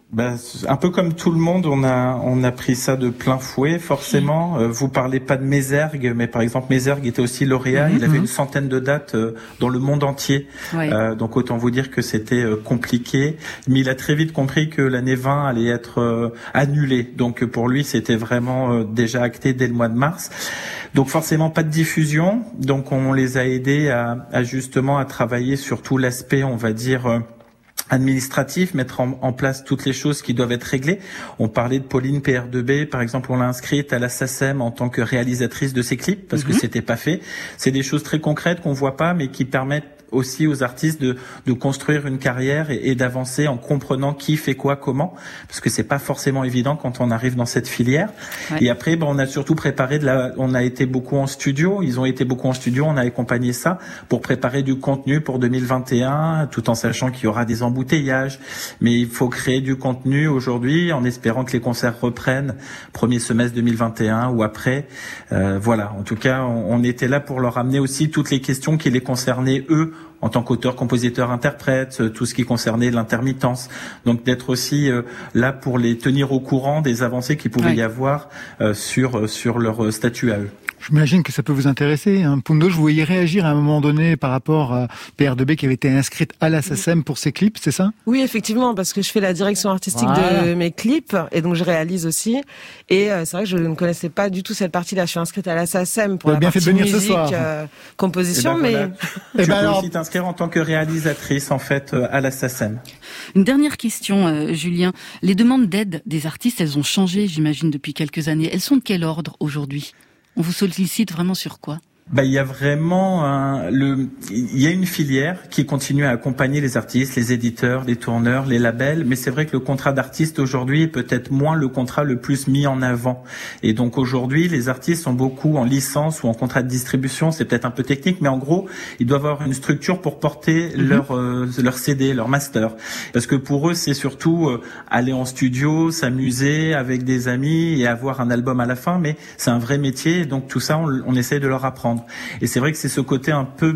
Un peu comme tout le monde, on a pris ça de plein fouet, forcément. Vous parlez pas de Mézergue, mais par exemple, Mézergue était aussi lauréat. Il avait une centaine de dates dans le monde entier. Ouais. Donc autant vous dire que c'était compliqué. Mais il a très vite compris que l'année 20 allait être annulée. Donc pour lui, c'était vraiment déjà acté dès le mois de mars. Donc forcément pas de diffusion. Donc on les a aidés à justement à travailler sur tout l'aspect, on va dire, administratif, mettre en place toutes les choses qui doivent être réglées. On parlait de Pauline PR2B, par exemple, on l'a inscrite à la SACEM en tant que réalisatrice de ses clips, parce que c'était pas fait. C'est des choses très concrètes qu'on voit pas, mais qui permettent aussi aux artistes de construire une carrière et d'avancer en comprenant qui fait quoi, comment, parce que c'est pas forcément évident quand on arrive dans cette filière. Ouais. Et après, on a surtout préparé on a été beaucoup en studio, ils ont été beaucoup en studio, on a accompagné ça pour préparer du contenu pour 2021, tout en sachant qu'il y aura des embouteillages, mais il faut créer du contenu aujourd'hui en espérant que les concerts reprennent premier semestre 2021 ou après. Voilà, en tout cas, on était là pour leur amener aussi toutes les questions qui les concernaient eux, en tant qu'auteur, compositeur, interprète, tout ce qui concernait l'intermittence. Donc d'être aussi là pour les tenir au courant des avancées qu'il pouvait y avoir sur leur statut à eux. J'imagine que ça peut vous intéresser. Pondo, je vous voyais réagir à un moment donné par rapport à PR2B qui avait été inscrite à la SACEM pour ses clips, c'est ça? Oui, effectivement, parce que je fais la direction artistique de mes clips et donc je réalise aussi. Et c'est vrai que je ne connaissais pas du tout cette partie-là. Je suis inscrite à la SACEM pour la partie musique, composition, mais... Tu peux aussi t'inscrire en tant que réalisatrice, en fait, à la SACEM. Une dernière question, Julien. Les demandes d'aide des artistes, elles ont changé, j'imagine, depuis quelques années. Elles sont de quel ordre aujourd'hui? On vous sollicite vraiment sur quoi? Il y a vraiment il y a une filière qui continue à accompagner les artistes, les éditeurs, les tourneurs, les labels, mais c'est vrai que le contrat d'artiste aujourd'hui est peut-être moins le contrat le plus mis en avant. Et donc aujourd'hui, les artistes sont beaucoup en licence ou en contrat de distribution, c'est peut-être un peu technique, mais en gros, ils doivent avoir une structure pour porter leur CD, leur master. Parce que pour eux, c'est surtout aller en studio, s'amuser avec des amis et avoir un album à la fin, mais c'est un vrai métier, donc tout ça, on essaie de leur apprendre. Et c'est vrai que c'est ce côté un peu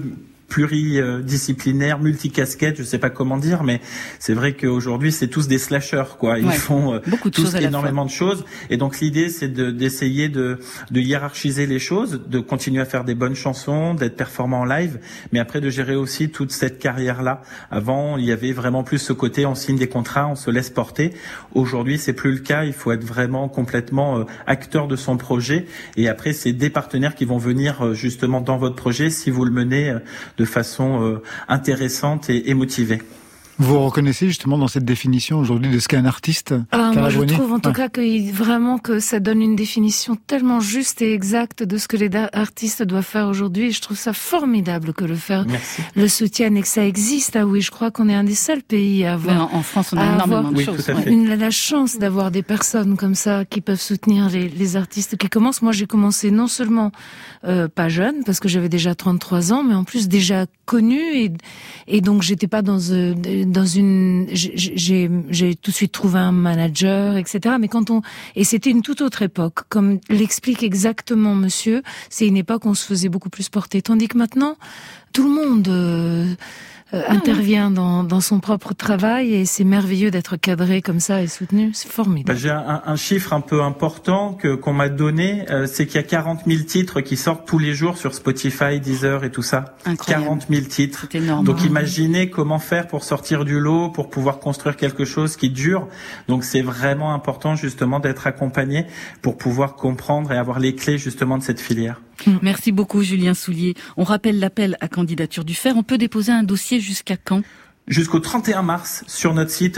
pluridisciplinaire, multicasquette, je sais pas comment dire, mais c'est vrai qu'aujourd'hui c'est tous des slashers, quoi. Ils font tous énormément de choses, et donc l'idée c'est d'essayer de hiérarchiser les choses, de continuer à faire des bonnes chansons, d'être performant en live, mais après de gérer aussi toute cette carrière-là. Avant, il y avait vraiment plus ce côté, on signe des contrats, on se laisse porter. Aujourd'hui, c'est plus le cas. Il faut être vraiment complètement acteur de son projet, et après c'est des partenaires qui vont venir justement dans votre projet si vous le menez de façon intéressante et motivée. Vous reconnaissez justement dans cette définition aujourd'hui de ce qu'est un artiste? Moi je trouve en tout cas que ça donne une définition tellement juste et exacte de ce que les artistes doivent faire aujourd'hui. Et je trouve ça formidable que le soutienne et que ça existe. Ah oui, je crois qu'on est un des seuls pays à avoir... En France, on a énormément de choses. La chance d'avoir des personnes comme ça qui peuvent soutenir les artistes qui commencent. Moi j'ai commencé non seulement pas jeune, parce que j'avais déjà 33 ans, mais en plus déjà connue, et donc j'étais pas dans j'ai tout de suite trouvé un manager, etc. Mais et c'était une toute autre époque. Comme l'explique exactement monsieur, c'est une époque où on se faisait beaucoup plus porter. Tandis que maintenant, tout le monde intervient dans son propre travail et c'est merveilleux d'être cadré comme ça et soutenu. C'est formidable. J'ai un chiffre un peu important qu'on m'a donné, c'est qu'il y a 40 000 titres qui sortent tous les jours sur Spotify, Deezer et tout ça. Incroyable. 40 000 titres. C'est énorme. Donc imaginez comment faire pour sortir du lot, pour pouvoir construire quelque chose qui dure. Donc c'est vraiment important justement d'être accompagné pour pouvoir comprendre et avoir les clés justement de cette filière. Merci beaucoup Julien Soulier. On rappelle l'appel à candidature du Fer. On peut déposer un dossier jusqu'à quand ? Jusqu'au 31 mars sur notre site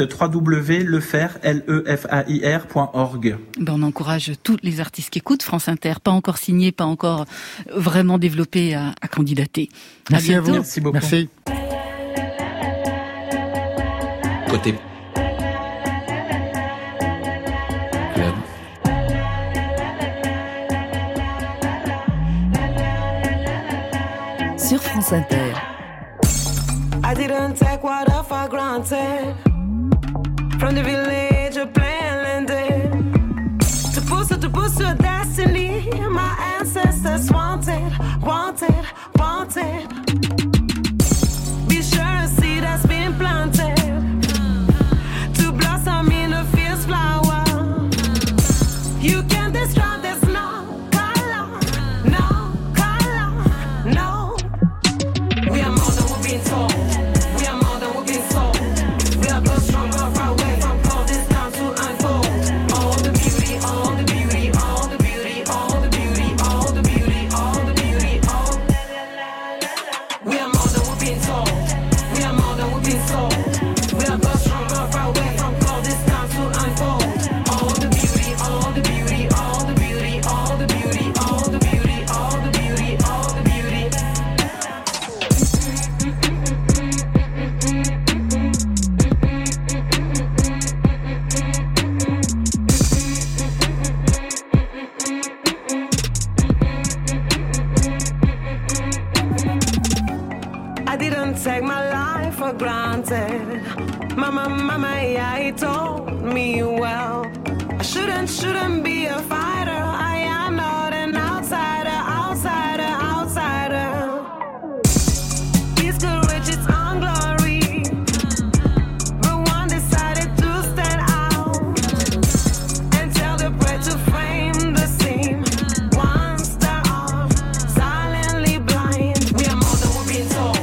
www.lefair.org. On encourage tous les artistes qui écoutent France Inter, pas encore signés, pas encore vraiment développés à candidater. Merci à vous. Merci beaucoup. Merci. Côté club. Sur France Inter. I didn't take water for granted. From the village of plain landed. To pursue destiny. My ancestors wanted. Be sure a seed has been planted. To blossom in a fierce flower. You can't destroy this, no color. We are more than we've been told. Take my life for granted. Mama, yeah, he told me well. I shouldn't be a fighter. I am not an outsider. Peace could reach its own glory, but one decided to stand out and tell the prey to frame the scene. One star off, silently blind. We are more than we've been told.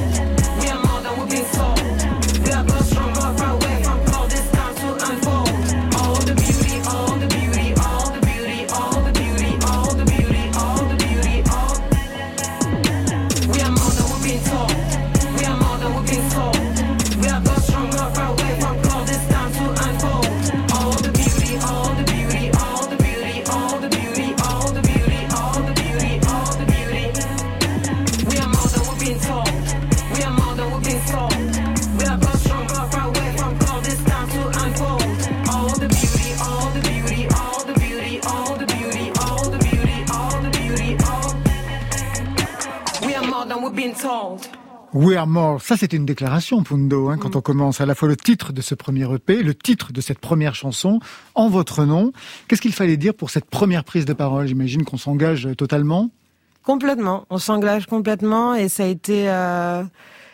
We are more. Ça, c'est une déclaration, Pundo, quand on commence à la fois le titre de ce premier EP, le titre de cette première chanson, en votre nom. Qu'est-ce qu'il fallait dire pour cette première prise de parole ? J'imagine qu'on s'engage totalement. Complètement. On s'engage complètement et ça a été un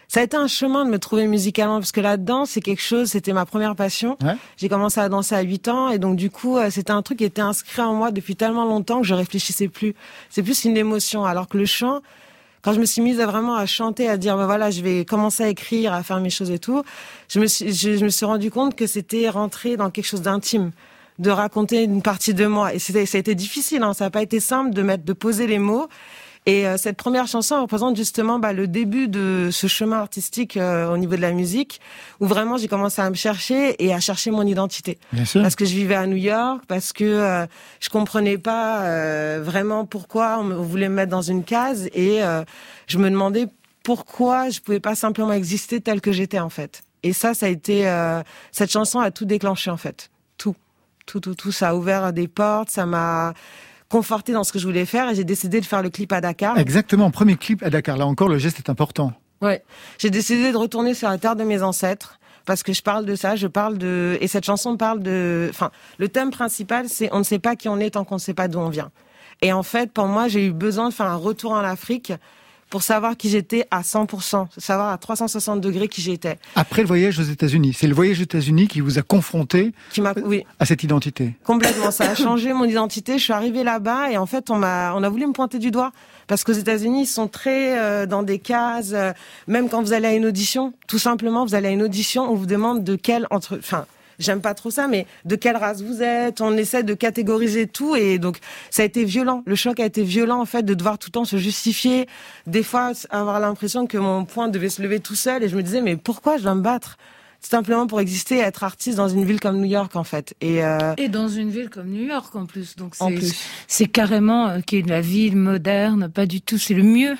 chemin de me trouver musicalement parce que là-dedans, c'était ma première passion. Ouais. J'ai commencé à danser à 8 ans et donc du coup, c'était un truc qui était inscrit en moi depuis tellement longtemps que je réfléchissais plus. C'est plus une émotion alors que le chant, quand je me suis mise vraiment à chanter, à dire voilà, je vais commencer à écrire, à faire mes choses et tout, je me suis rendu compte que c'était rentrer dans quelque chose d'intime, de raconter une partie de moi. Et ça a été difficile, ça n'a pas été simple de poser les mots. Et cette première chanson représente justement le début de ce chemin artistique au niveau de la musique, où vraiment j'ai commencé à me chercher et à chercher mon identité. Bien sûr. Parce que je vivais à New York, parce que je comprenais pas vraiment pourquoi on voulait me mettre dans une case, et je me demandais pourquoi je pouvais pas simplement exister telle que j'étais en fait. Et ça a été cette chanson a tout déclenché en fait, tout, ça a ouvert des portes, ça m'a conforté dans ce que je voulais faire et j'ai décidé de faire le clip à Dakar. Exactement, premier clip à Dakar. Là encore, le geste est important. Ouais. J'ai décidé de retourner sur la terre de mes ancêtres parce que je parle de ça, et cette chanson parle le thème principal, c'est on ne sait pas qui on est tant qu'on ne sait pas d'où on vient. Et en fait, pour moi, j'ai eu besoin de faire un retour en Afrique pour savoir qui j'étais à 100%, savoir à 360 degrés qui j'étais. Après le voyage aux États-Unis, c'est le voyage aux États-Unis qui vous a confronté à cette identité. Complètement, ça a changé mon identité. Je suis arrivée là-bas et en fait, on a voulu me pointer du doigt parce qu'aux États-Unis, ils sont très dans des cases. Même quand vous allez à une audition, tout simplement, vous allez à une audition, on vous demande de j'aime pas trop ça, mais de quelle race vous êtes, on essaie de catégoriser tout, et donc ça a été violent. Le choc a été violent, en fait, de devoir tout le temps se justifier, des fois avoir l'impression que mon poing devait se lever tout seul, et je me disais, mais pourquoi je dois me battre ? C'est simplement pour exister et être artiste dans une ville comme New York, en fait. Et dans une ville comme New York, en plus. Donc c'est carrément qui est la ville moderne, pas du tout. C'est le mieux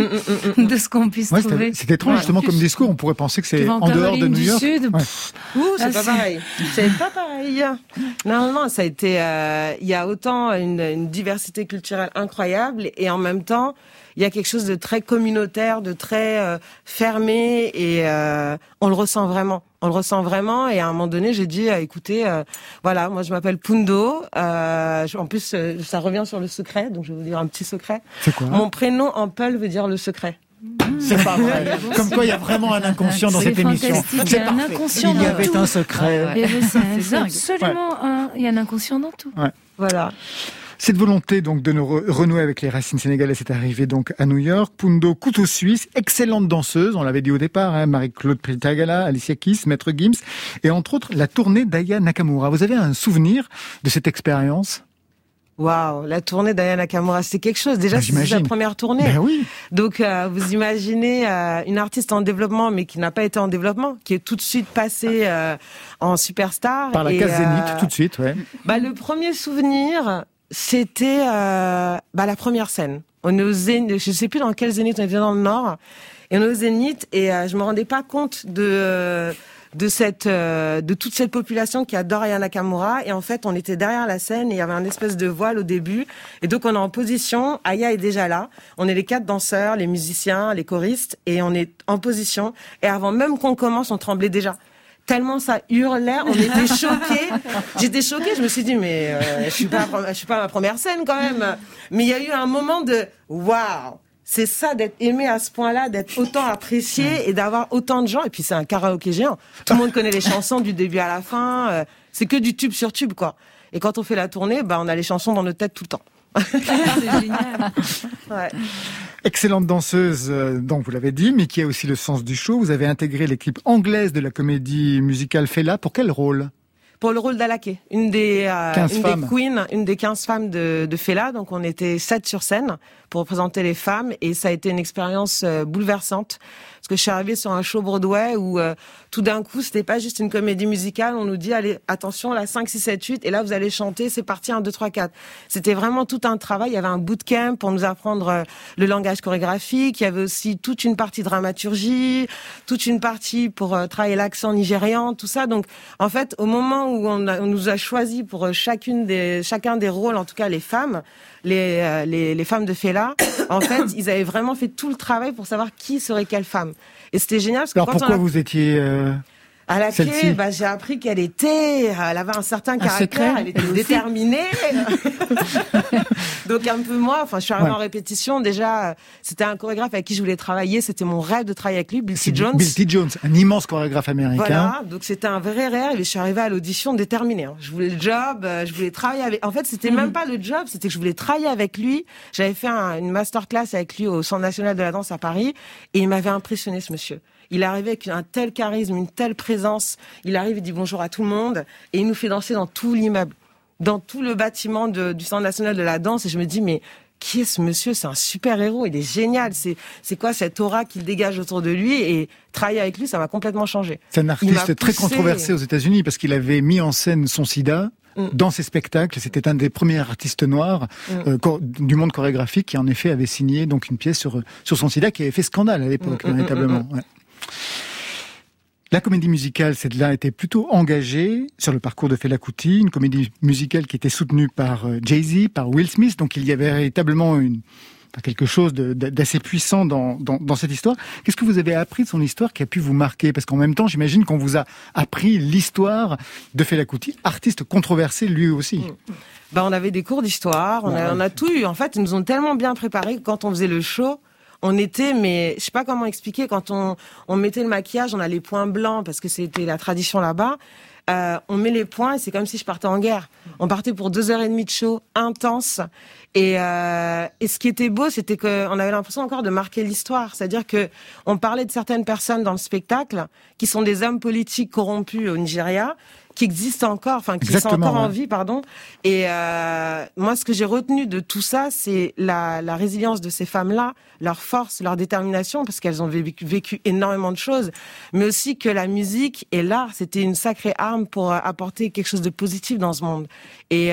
de ce qu'on puisse trouver. C'est étrange, justement, comme discours. On pourrait penser que c'est en dehors de New York. Sud, c'est pas pareil. C'est pas pareil. Non, ça a été... Il y a autant une diversité culturelle incroyable, et en même temps, il y a quelque chose de très communautaire, de très fermé, et on le ressent vraiment. Et à un moment donné, j'ai dit, écoutez, voilà, moi je m'appelle Pundo. En plus, ça revient sur le secret, donc je vais vous dire un petit secret. C'est quoi ? Mon prénom en peul veut dire le secret. C'est pas vrai. Comme quoi, il y a vraiment un inconscient dans cette émission. Il y a un inconscient Il y avait un secret. C'est absolument il y a un inconscient dans tout. Ouais. Voilà. Cette volonté donc de nous renouer avec les racines sénégalaises est arrivée donc à New York. Pundo, couteau suisse, excellente danseuse, on l'avait dit au départ, Marie-Claude Pritagala, Alicia Keys, Maître Gims, et entre autres la tournée d'Aya Nakamura. Vous avez un souvenir de cette expérience ? Waouh, la tournée d'Aya Nakamura, c'est quelque chose. Déjà, c'est sa première tournée. Ben oui. Donc, vous imaginez une artiste en développement, mais qui n'a pas été en développement, qui est tout de suite passée en superstar. Par la case Zénith, tout de suite, ouais. Le premier souvenir, c'était la première scène. On est au Zénith, je sais plus dans quel Zénith, on était dans le Nord, et on est au Zénith, et je me rendais pas compte de toute cette population qui adore Aya Nakamura, et en fait on était derrière la scène et il y avait un espèce de voile au début, et donc on est en position, Aya est déjà là, on est les 4 danseurs, les musiciens, les choristes, et on est en position, et avant même qu'on commence on tremblait déjà. Tellement ça hurlait, on était choqués. J'étais choquée, je me suis dit mais je suis pas à ma première scène quand même. Mais il y a eu un moment de waouh. C'est ça, d'être aimé à ce point-là, d'être autant apprécié et d'avoir autant de gens. Et puis c'est un karaoké géant. Tout le monde connaît les chansons du début à la fin. C'est que du tube sur tube, quoi. Et quand on fait la tournée, on a les chansons dans nos têtes tout le temps. C'est génial. Ouais. Excellente danseuse, donc vous l'avez dit, mais qui a aussi le sens du show. Vous avez intégré l'équipe anglaise de la comédie musicale Fela. Pour quel rôle ? Pour le rôle d'Alaké, une des queens, une des 15 femmes de Fela. Donc on était 7 sur scène pour représenter les femmes, et ça a été une expérience bouleversante. Parce que je suis arrivée sur un show Broadway où tout d'un coup, c'était pas juste une comédie musicale, on nous dit allez, attention, là 5 6 7 8 et là vous allez chanter, c'est parti 1 2 3 4. C'était vraiment tout un travail, il y avait un bootcamp pour nous apprendre le langage chorégraphique, il y avait aussi toute une partie dramaturgie, toute une partie pour travailler l'accent nigérian, tout ça. Donc en fait, au moment où on nous a choisi pour chacun des rôles, en tout cas les femmes, les femmes de Fela, en fait, ils avaient vraiment fait tout le travail pour savoir qui serait quelle femme. Et c'était génial parce que alors pourquoi vous étiez à la clé, j'ai appris qu'elle avait un certain caractère, elle était déterminée. Donc un peu moi, je suis arrivée en répétition. Déjà, c'était un chorégraphe avec qui je voulais travailler. C'était mon rêve de travailler avec lui, Bill T. Jones. Bill T. Jones, un immense chorégraphe américain. Voilà, donc c'était un vrai rêve. Et je suis arrivée à l'audition déterminée. Je voulais le job, je voulais travailler avec. En fait, c'était même pas le job, c'était que je voulais travailler avec lui. J'avais fait une masterclass avec lui au Centre national de la danse à Paris, et il m'avait impressionné, ce monsieur. Il est arrivé avec un tel charisme, une telle présence. Il arrive, il dit bonjour à tout le monde, et il nous fait danser dans tout l'immeuble, dans tout le bâtiment du Centre national de la danse. Et je me dis, mais qui est ce monsieur ? C'est un super héros, il est génial. C'est quoi cette aura qu'il dégage autour de lui ? Et travailler avec lui, ça m'a complètement changé. C'est un artiste très controversé aux États-Unis parce qu'il avait mis en scène son sida dans ses spectacles. C'était un des premiers artistes noirs du monde chorégraphique qui en effet avait signé donc une pièce sur son sida qui avait fait scandale à l'époque, véritablement. Ouais. La comédie musicale, celle-là, était plutôt engagée sur le parcours de Fela Kuti, une comédie musicale qui était soutenue par Jay-Z, par Will Smith, donc il y avait véritablement quelque chose d'assez puissant dans cette histoire. Qu'est-ce que vous avez appris de son histoire qui a pu vous marquer? Parce qu'en même temps, j'imagine qu'on vous a appris l'histoire de Fela Kuti, artiste controversé lui aussi. On avait des cours d'histoire, on a tout eu. En fait, ils nous ont tellement bien préparé que quand on faisait le show, on était, mais je sais pas comment expliquer, quand on mettait le maquillage, on a les points blancs parce que c'était la tradition là-bas. On met les points et c'est comme si je partais en guerre. On partait pour 2h30 de show intense. Et ce qui était beau, c'était qu'on avait l'impression encore de marquer l'histoire. C'est-à-dire que on parlait de certaines personnes dans le spectacle qui sont des hommes politiques corrompus au Nigeria, qui existent encore, qui sont encore en vie, pardon. Et moi, ce que j'ai retenu de tout ça, c'est la résilience de ces femmes-là, leur force, leur détermination, parce qu'elles ont vécu énormément de choses, mais aussi que la musique et l'art, c'était une sacrée arme pour apporter quelque chose de positif dans ce monde. Et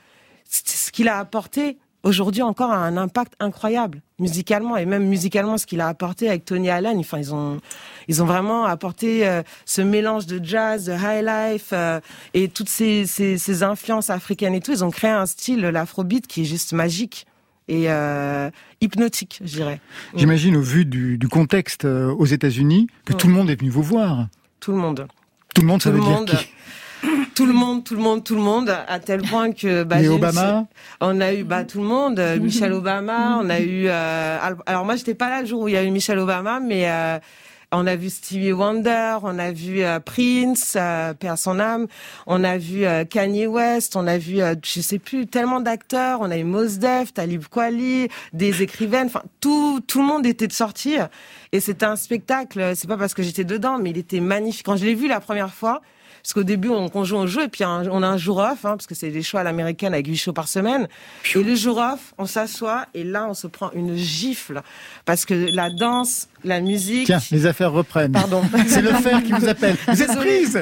ce qu'il a apporté aujourd'hui encore a un impact incroyable musicalement, et même musicalement ce qu'il a apporté avec Tony Allen. Ils ont vraiment apporté ce mélange de jazz, de high life et toutes ces influences africaines et tout. Ils ont créé un style, l'afrobeat, qui est juste magique et hypnotique, je dirais. J'imagine, au vu du contexte aux États-Unis, que tout le monde est venu vous voir. Tout le monde. Tout le monde, ça veut dire qui? Tout le monde, à tel point que... Et Obama? On a eu tout le monde, Michelle Obama, on a eu... alors moi, j'étais pas là le jour où il y a eu Michelle Obama, mais on a vu Stevie Wonder, on a vu Prince, paix à son âme, on a vu Kanye West, on a vu, je sais plus, tellement d'acteurs, on a eu Mos Def, Talib Kweli, des écrivaines, tout le monde était de sortie. Et c'était un spectacle, c'est pas parce que j'étais dedans, mais il était magnifique. Quand je l'ai vu la première fois, parce qu'au début, on joue un jeu et puis on a un jour off, parce que c'est des shows à l'américaine avec 8 shows par semaine. Et le jour off, on s'assoit et là, on se prend une gifle. Parce que la danse, la musique... Tiens, les affaires reprennent. Pardon. C'est le fer qui vous appelle. Vous êtes prise.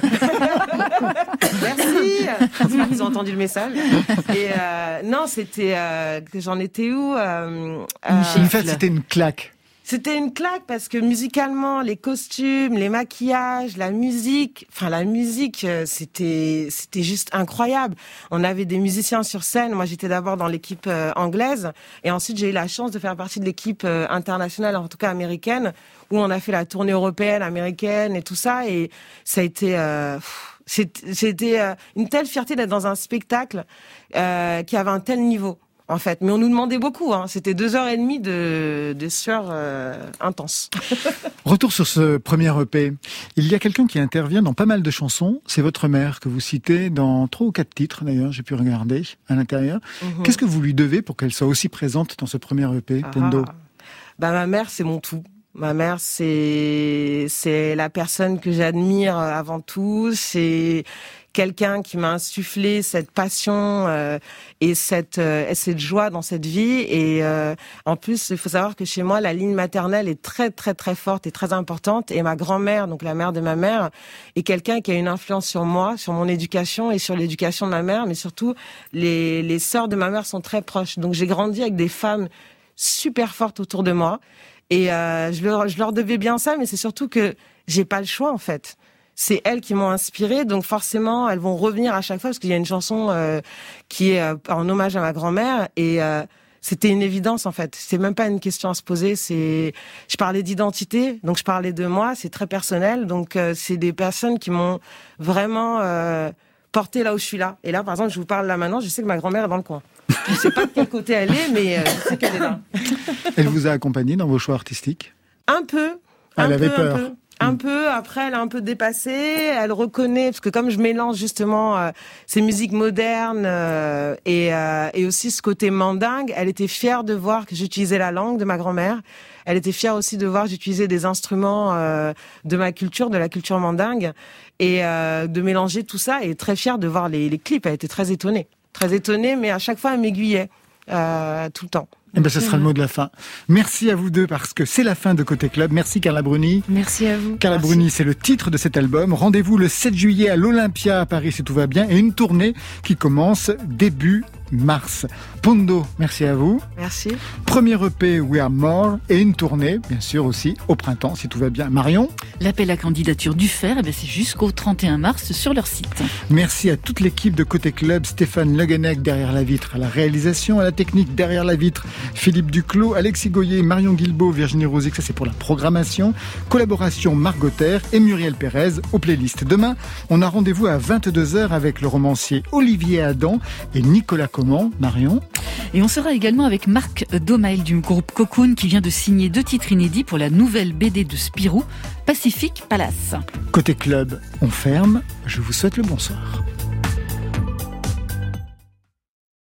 Merci. J'espère qu'ils ont entendu le message. Et non, c'était... j'en étais où En fait, c'était une claque. C'était une claque parce que musicalement, les costumes, les maquillages, la musique, c'était juste incroyable. On avait des musiciens sur scène. Moi, j'étais d'abord dans l'équipe anglaise et ensuite j'ai eu la chance de faire partie de l'équipe internationale, en tout cas américaine, où on a fait la tournée européenne, américaine et tout ça. Et ça a été c'était une telle fierté d'être dans un spectacle qui avait un tel niveau. En fait, mais on nous demandait beaucoup. C'était 2h30 de sueur intense. Retour sur ce premier EP. Il y a quelqu'un qui intervient dans pas mal de chansons. C'est votre mère que vous citez dans 3 ou 4 titres. D'ailleurs, j'ai pu regarder à l'intérieur. Qu'est-ce que vous lui devez pour qu'elle soit aussi présente dans ce premier EP, Pendo? Ma mère, c'est mon tout. Ma mère, c'est la personne que j'admire avant tout. C'est quelqu'un qui m'a insufflé cette passion et cette joie dans cette vie. Et en plus, il faut savoir que chez moi, la ligne maternelle est très très très forte et très importante. Et ma grand-mère, donc la mère de ma mère, est quelqu'un qui a une influence sur moi, sur mon éducation et sur l'éducation de ma mère. Mais surtout, les sœurs de ma mère sont très proches. Donc j'ai grandi avec des femmes super fortes autour de moi. Et je leur devais bien ça, mais c'est surtout que j'ai pas le choix en fait. C'est elles qui m'ont inspirée, donc forcément elles vont revenir à chaque fois parce qu'il y a une chanson qui est en hommage à ma grand-mère et c'était une évidence en fait. C'est même pas une question à se poser. Je parlais d'identité, donc je parlais de moi. C'est très personnel, donc c'est des personnes qui m'ont vraiment porté là où je suis là. Et là, par exemple, je vous parle là maintenant. Je sais que ma grand-mère est dans le coin. Je sais pas de quel côté elle est, mais je sais qu'elle est là. Elle vous a accompagné dans vos choix artistiques? Un peu. Elle avait peur. Un peu, après elle a un peu dépassé, elle reconnaît, parce que comme je mélange justement ces musiques modernes et aussi ce côté mandingue, elle était fière de voir que j'utilisais la langue de ma grand-mère. Elle était fière aussi de voir que j'utilisais des instruments de ma culture, de la culture mandingue, et de mélanger tout ça, et très fière de voir les clips. Elle était très étonnée, mais à chaque fois elle m'aiguillait tout le temps. Eh ben, ce sera le mot de la fin. Merci à vous deux parce que c'est la fin de Côté Club. Merci Carla Bruni. Merci à vous. Carla Bruni, c'est le titre de cet album. Rendez-vous le 7 juillet à l'Olympia à Paris si tout va bien et une tournée qui commence début mars. Pondo, merci à vous. Merci. Premier EP We Are More et une tournée, bien sûr aussi, au printemps, si tout va bien. Marion? L'appel à candidature du Fer, c'est jusqu'au 31 mars sur leur site. Merci à toute l'équipe de Côté Club, Stéphane Le Guenec derrière la vitre, à la réalisation, à la technique derrière la vitre, Philippe Duclos, Alexis Goyer, Marion Guilbault, Virginie Rosic, ça c'est pour la programmation, collaboration Margot Terre et Muriel Pérez aux playlists. Demain, on a rendez-vous à 22h avec le romancier Olivier Adam et Nicolas Comment. Marion? Et on sera également avec Marc Domail du groupe Cocoon qui vient de signer 2 titres inédits pour la nouvelle BD de Spirou, Pacific Palace. Côté Club, on ferme. Je vous souhaite le bonsoir.